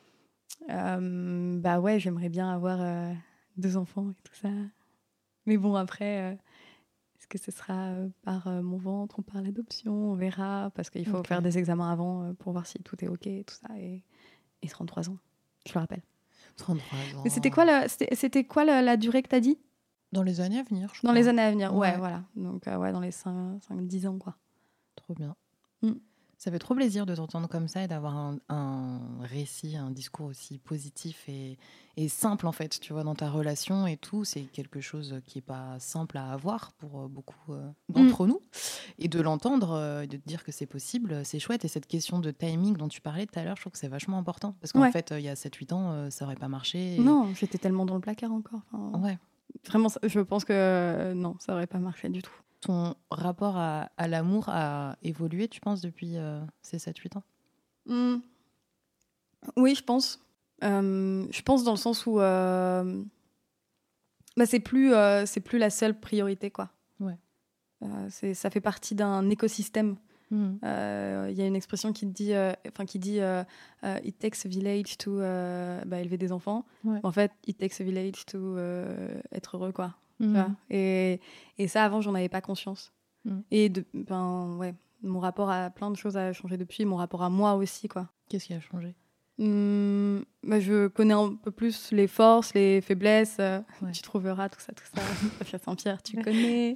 euh, bah ouais, j'aimerais bien avoir euh, deux enfants et tout ça. Mais bon, après, euh, est-ce que ce sera euh, par euh, mon ventre ou par l'adoption? On verra, parce qu'il faut Ok. faire des examens avant euh, pour voir si tout est OK et tout ça. Et, et trente-trois ans, je le rappelle. trente-trois ans. Mais c'était quoi, la, c'était, c'était quoi la, la durée que t'as dit ? Dans les années à venir, je Dans crois. les années à venir, ouais, Ouais. voilà. Donc, euh, ouais, dans les cinq dix ans, quoi. Trop bien. Mm. Ça fait trop plaisir de t'entendre comme ça et d'avoir un, un récit, un discours aussi positif et, et simple, en fait, tu vois, dans ta relation et tout. C'est quelque chose qui n'est pas simple à avoir pour beaucoup euh, d'entre mm. nous. Et de l'entendre, euh, de te dire que c'est possible, c'est chouette. Et cette question de timing dont tu parlais tout à l'heure, je trouve que c'est vachement important. Parce qu'en Ouais. fait, euh, il y a sept huit ans, euh, ça n'aurait pas marché. Et... Non, j'étais tellement dans le placard encore. Enfin, Ouais. Vraiment, je pense que euh, non, ça n'aurait pas marché du tout. Ton rapport à, à l'amour a évolué, tu penses, depuis euh, ces sept huit ans ? Mmh. Oui, je pense. Euh, je pense dans le sens où euh, bah, c'est plus, euh, c'est plus la seule priorité, quoi. Ouais. Euh, c'est, ça fait partie d'un écosystème. Il mmh. euh, y a une expression qui dit, euh, enfin qui dit, euh, uh, it takes a village to euh, bah, élever des enfants. Ouais. En fait, it takes a village to euh, être heureux, quoi. Mmh. Et, et ça, avant, j'en avais pas conscience. Mmh. Et de, ben, ouais, mon rapport à plein de choses a changé depuis, mon rapport à moi aussi, quoi. Qu'est-ce qui a changé ? Mmh, bah, je connais un peu plus les forces, les faiblesses. Euh, Ouais. Tu trouveras tout ça, tout ça. Sofia Saint-Pierre, tu connais.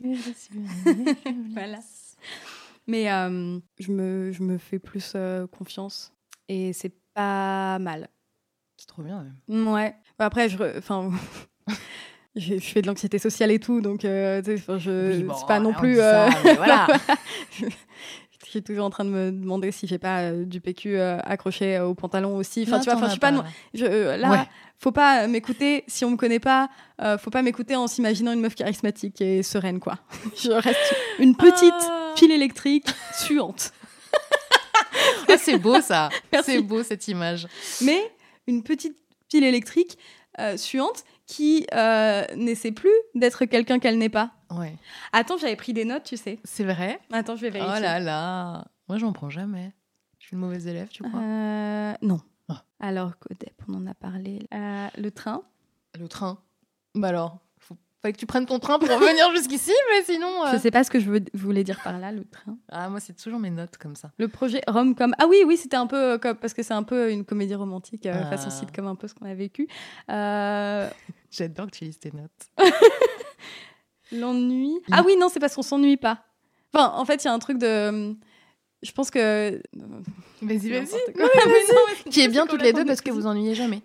Voilà. Mais euh, je, me, je me fais plus euh, confiance. Et c'est pas mal. C'est trop bien. Ouais. Ouais. Après, je... Enfin... Je, je fais de l'anxiété sociale et tout, donc euh, tu sais, je, Oui, bon, c'est pas non on plus. dit ça, euh, mais voilà. je, je suis toujours en train de me demander si j'ai pas euh, du P Q euh, accroché euh, au pantalon aussi. Enfin, Non, tu vois, t'en enfin, je as suis pas. pas, non- là. je, euh, là, Ouais. faut pas m'écouter si on me connaît pas. Euh, faut pas m'écouter en s'imaginant une meuf charismatique et sereine, quoi. Je reste une petite Ah. pile électrique suante, Ah, c'est beau ça. Merci. C'est beau cette image. mais une petite pile électrique euh, suante qui euh, n'essaie plus d'être quelqu'un qu'elle n'est pas. Ouais. Attends, j'avais pris des notes, tu sais. C'est vrai. Attends, je vais vérifier. Oh là là. Moi, j'en prends jamais. Je suis une mauvaise élève, tu crois ? Euh, non. Ah. Alors, Codep, on en a parlé. Euh, le train. Le train. Bah alors, faut pas que tu prennes ton train pour revenir jusqu'ici, mais sinon. euh, Je sais pas ce que je veux- voulais dire par là, le train. Ah, moi, c'est toujours mes notes comme ça. Le projet rom-com. Ah oui, oui, c'était un peu euh, comme parce que c'est un peu une comédie romantique euh, Ah. façon sitcom, un peu ce qu'on a vécu. Euh, J'adore que tu lises tes notes. L'ennui. Ah oui, non, c'est parce qu'on s'ennuie pas. Enfin, en fait, il y a un truc de. Je pense que. Vas-y, vas-y. N'importe quoi. Non, mais Mais non, mais Qui est c'est bien toutes les deux complètement parce que dépressif. vous ennuyez jamais.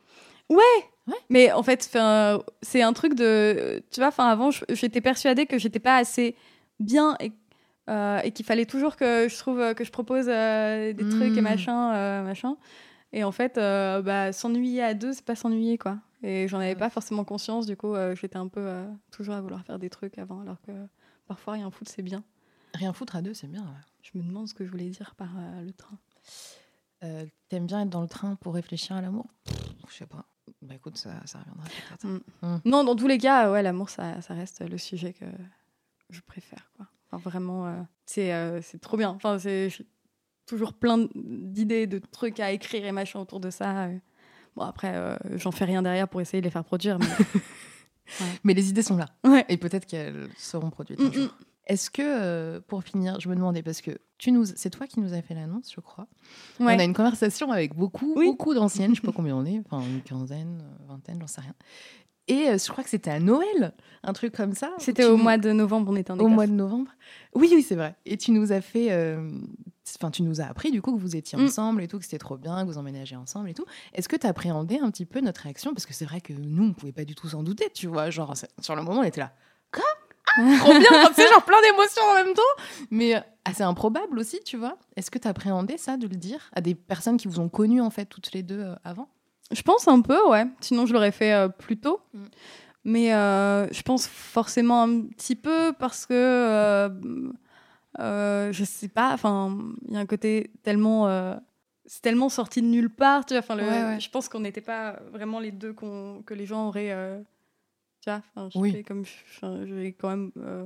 Mais en fait, 'fin, c'est un truc de. Tu vois, 'fin, avant, je- j'étais persuadée que j'étais pas assez bien et, euh, et qu'il fallait toujours que je trouve que je propose euh, des Mm. trucs et machin, euh, machin. Et en fait, euh, bah, s'ennuyer à deux, c'est pas s'ennuyer, quoi. Et j'en avais pas forcément conscience, du coup, euh, j'étais un peu euh, toujours à vouloir faire des trucs avant, alors que parfois, rien foutre, c'est bien. Rien foutre à deux, c'est bien. Ouais. Je me demande ce que je voulais dire par euh, le train. Euh, T'aimes bien être dans le train pour réfléchir à l'amour ? Je sais pas. Bah écoute, ça, ça reviendra peut-être. Mm. Mm. Non, dans tous les cas, ouais, l'amour, ça, ça reste le sujet que je préfère, quoi. Enfin, vraiment, euh, c'est, euh, c'est trop bien. Enfin, c'est j'ai toujours plein d'idées, de trucs à écrire et machin autour de ça. euh. Bon, après, euh, j'en fais rien derrière pour essayer de les faire produire. Mais... Mais les idées sont là. ouais. Et peut-être qu'elles seront produites Mm, un jour. Est-ce que, euh, pour finir, je me demandais, parce que tu nous, c'est toi qui nous as fait l'annonce, je crois. Ouais. On a une conversation avec beaucoup, Oui. beaucoup d'anciennes, je sais pas combien on est, enfin une quinzaine, euh, vingtaine, j'en sais rien. Et euh, je crois que c'était à Noël, un truc comme ça. où C'était tu au nous- mois de novembre, on était en Au Écosse. mois de novembre. Oui, oui, c'est vrai. Et tu nous as fait, euh, enfin, tu nous as appris du coup que vous étiez Mm. ensemble et tout, que c'était trop bien, que vous emménagez ensemble et tout. Est-ce que tu appréhendais un petit peu notre réaction ? Parce que c'est vrai que nous, on pouvait pas du tout s'en douter, tu vois. Genre, c'est- sur le moment, on était là. Quoi ? Ah, trop bien, enfin, tu sais, genre plein d'émotions en même temps. Mais euh, assez improbable aussi, tu vois. Est-ce que tu appréhendais ça de le dire à des personnes qui vous ont connues en fait toutes les deux euh, avant ? Je pense un peu, ouais. Sinon, je l'aurais fait euh, plus tôt. Mm. Mais euh, je pense forcément un petit peu parce que euh, euh, je sais pas. Enfin, il y a un côté tellement, euh, c'est tellement sorti de nulle part. Tu vois. Enfin, le, Ouais, ouais. je pense qu'on n'était pas vraiment les deux qu'on, que les gens auraient. Euh, tu vois. Enfin, je Oui. fais comme, enfin, j'ai quand même euh,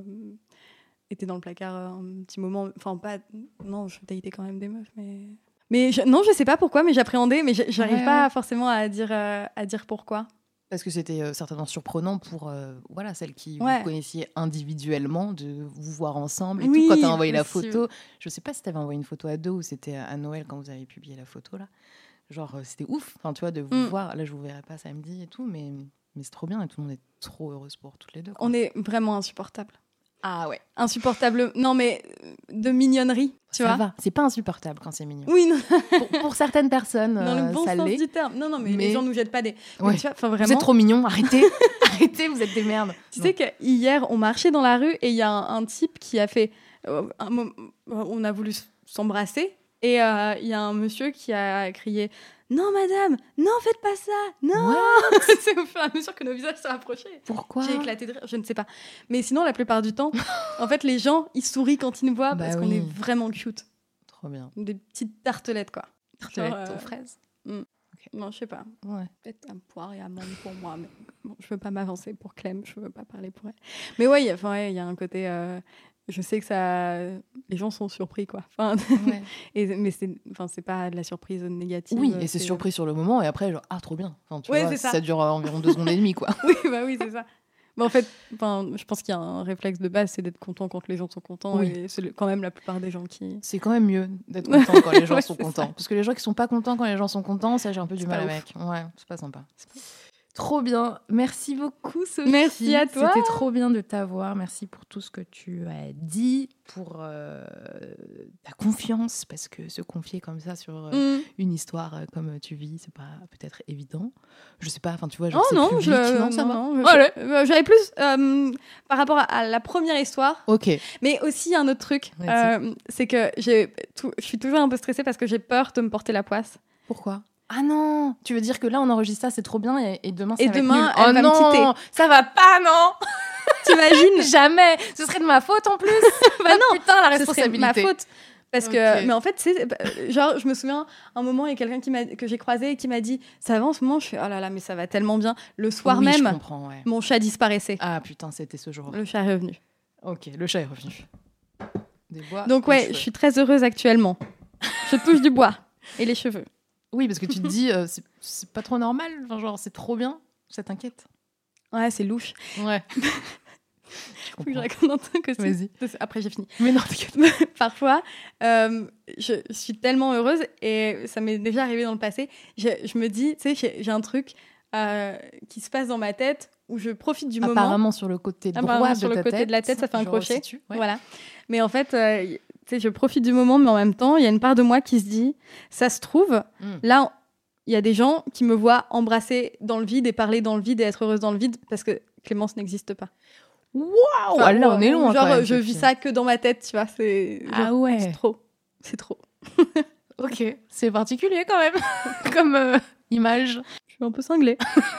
été dans le placard un petit moment. Enfin, pas. Non, je datais quand même des meufs, mais. Mais je, non, je sais pas pourquoi, mais j'appréhendais, mais j'- j'arrive Ouais, pas ouais. forcément à dire, euh, à dire pourquoi. Parce que c'était euh, certainement surprenant pour euh, voilà, celles qui Ouais. vous connaissiez individuellement, de vous voir ensemble et Oui, tout. Quand tu as envoyé la possible. photo, je sais pas si tu avais envoyé une photo à deux ou c'était à Noël quand vous avez publié la photo là. genre, c'était ouf. Enfin, tu vois, de vous mm. voir. Là, je vous verrai pas samedi et tout, mais, mais c'est trop bien et tout le monde est trop heureuse pour toutes les deux. Quoi. On est vraiment insupportables. Ah ouais. Insupportable. Non, mais de mignonnerie, tu ça vois. Va. C'est pas insupportable quand c'est mignon. Oui, non. pour, pour certaines personnes, dans le bon ça sens l'est. du terme. Non, non, mais, mais... les gens nous jettent pas des. Ouais. Mais tu vois, vraiment... Vous êtes trop mignons, arrêtez. Arrêtez, vous êtes des merdes. Tu non. sais qu'hier, on marchait dans la rue et il y a un, un type qui a fait. Euh, un moment, on a voulu s'embrasser et il euh, y a un monsieur qui a crié. Non, madame, non, faites pas ça, non. C'est au fur et à mesure que nos visages se rapprochaient. Pourquoi ? J'ai éclaté de rire, je ne sais pas. Mais sinon, la plupart du temps, en fait, les gens, ils sourient quand ils nous voient bah parce oui. qu'on est vraiment cute. Trop bien. Des petites tartelettes, quoi. Tartelettes aux euh... fraises. Mm. Okay. Non, je sais pas. Ouais. Peut-être un poire et un mangue pour moi, mais bon, je veux pas m'avancer pour Clem, je veux pas parler pour elle. Mais ouais, il y, ouais, y a un côté. Euh... Je sais que ça, les gens sont surpris, quoi. Enfin, ouais. et, mais c'est, enfin, c'est pas de la surprise négative. Oui, et c'est, c'est surpris sur le moment, et après, genre, ah, trop bien. Enfin, tu ouais, vois, ça. ça dure environ deux secondes et demie, quoi. Oui, bah oui, c'est ça. Mais en fait, enfin, je pense qu'il y a un réflexe de base, c'est d'être content quand les gens sont contents. Oui. Et c'est le, quand même la plupart des gens qui. C'est quand même mieux d'être content quand les gens ouais, sont contents. Ça. Parce que les gens qui sont pas contents quand les gens sont contents, ça j'ai un peu c'est du mal avec. Ouais, c'est pas sympa. Trop bien. Merci beaucoup, Sophie. Merci à toi. C'était trop bien de t'avoir. Merci pour tout ce que tu as dit, pour euh, ta confiance, parce que se confier comme ça sur euh, mm. une histoire euh, comme tu vis, c'est pas peut-être évident. Je sais pas, enfin tu vois, je oh sais non, public, je, non, ça non, va. Non, Allez. Je, j'avais plus euh, par rapport à, à la première histoire. Ok. Mais aussi un autre truc, euh, c'est que j'ai, tout, je suis toujours un peu stressée parce que j'ai peur de me porter la poisse. Pourquoi ? Ah non, tu veux dire que là on enregistre ça, c'est trop bien et, et demain ça et va demain, être nul. Elle oh va non, me quitter. Ça va pas, non. T'imagines ? Jamais. Ce serait de ma faute en plus. Bah non, putain, la responsabilité. Ce serait ma faute. Parce okay. que, mais en fait, c'est genre, je me souviens un moment, il y a quelqu'un qui m'a, que j'ai croisé et qui m'a dit, ça va en ce moment. Je fais, oh là là, mais ça va tellement bien. Le soir oui, même, je comprends, ouais. mon chat disparaissait. Ah putain, c'était ce jour. Le chat est revenu. Ok, le chat est revenu. Des bois. Donc ouais, je suis très heureuse actuellement. Je touche du bois et les cheveux. Oui, parce que tu te dis, euh, c'est, c'est pas trop normal, enfin, genre c'est trop bien, ça t'inquiète. Ouais, c'est louche. Ouais. Faut que je raconte un truc aussi. Vas-y. Après, j'ai fini. Mais non, t'inquiète. Parfois, euh, je, je suis tellement heureuse et ça m'est déjà arrivé dans le passé. Je, je me dis, tu sais, j'ai, j'ai un truc euh, qui se passe dans ma tête où je profite du Apparemment, moment. Apparemment, sur le côté droit de sur ta le côté tête, de la tête, ça fait un crochet. Ouais. Voilà. Mais en fait, euh, tu sais, je profite du moment, mais en même temps, il y a une part de moi qui se dit, ça se trouve, mm. là, il y a des gens qui me voient embrasser dans le vide et parler dans le vide et être heureuse dans le vide parce que Clémence n'existe pas. Waouh, enfin, là on est loin. Genre, quand même, je vis ça que dans ma tête, tu vois. C'est genre, ah ouais. C'est trop. C'est trop. Ok, c'est particulier quand même comme euh, image. Je suis un peu cinglée,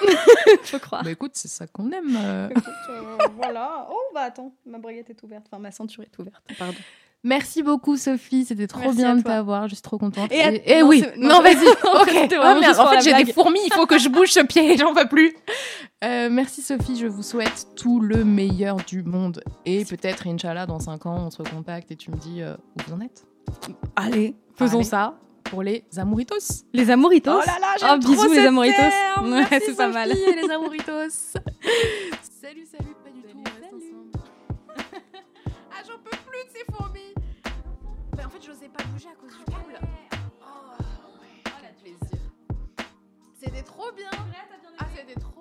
je crois. Bah écoute, c'est ça qu'on aime. Euh... Écoute, euh, voilà. Oh bah attends, ma braguette est ouverte. Enfin, ma ceinture est ouverte. Pardon. Merci beaucoup Sophie, c'était trop Merci bien de t'avoir, je suis trop contente. Et, à... et, et non, oui, non, non vas-y. Ok. Oh, merde, en fait j'ai blague. des fourmis, il faut que je bouge ce pied, j'en peux plus. Euh, merci Sophie, je vous souhaite tout le meilleur du monde et peut-être Inch'Allah dans cinq ans on se recontacte et tu me dis euh, où vous en êtes. Allez, faisons Allez. ça. Pour les amouritos. Les amouritos. Oh là là, j'aime oh, trop bisous cette les amouritos. Terme. Ouais, merci c'est Sophie pas mal. Et les amouritos. Salut, salut, pas du salut, tout. salut. Ah, j'en peux plus de ces fourmis. Mais en fait, je n'osais pas bouger à cause du câble. Oh, ouais, quel plaisir. C'était trop bien. Ah, c'était trop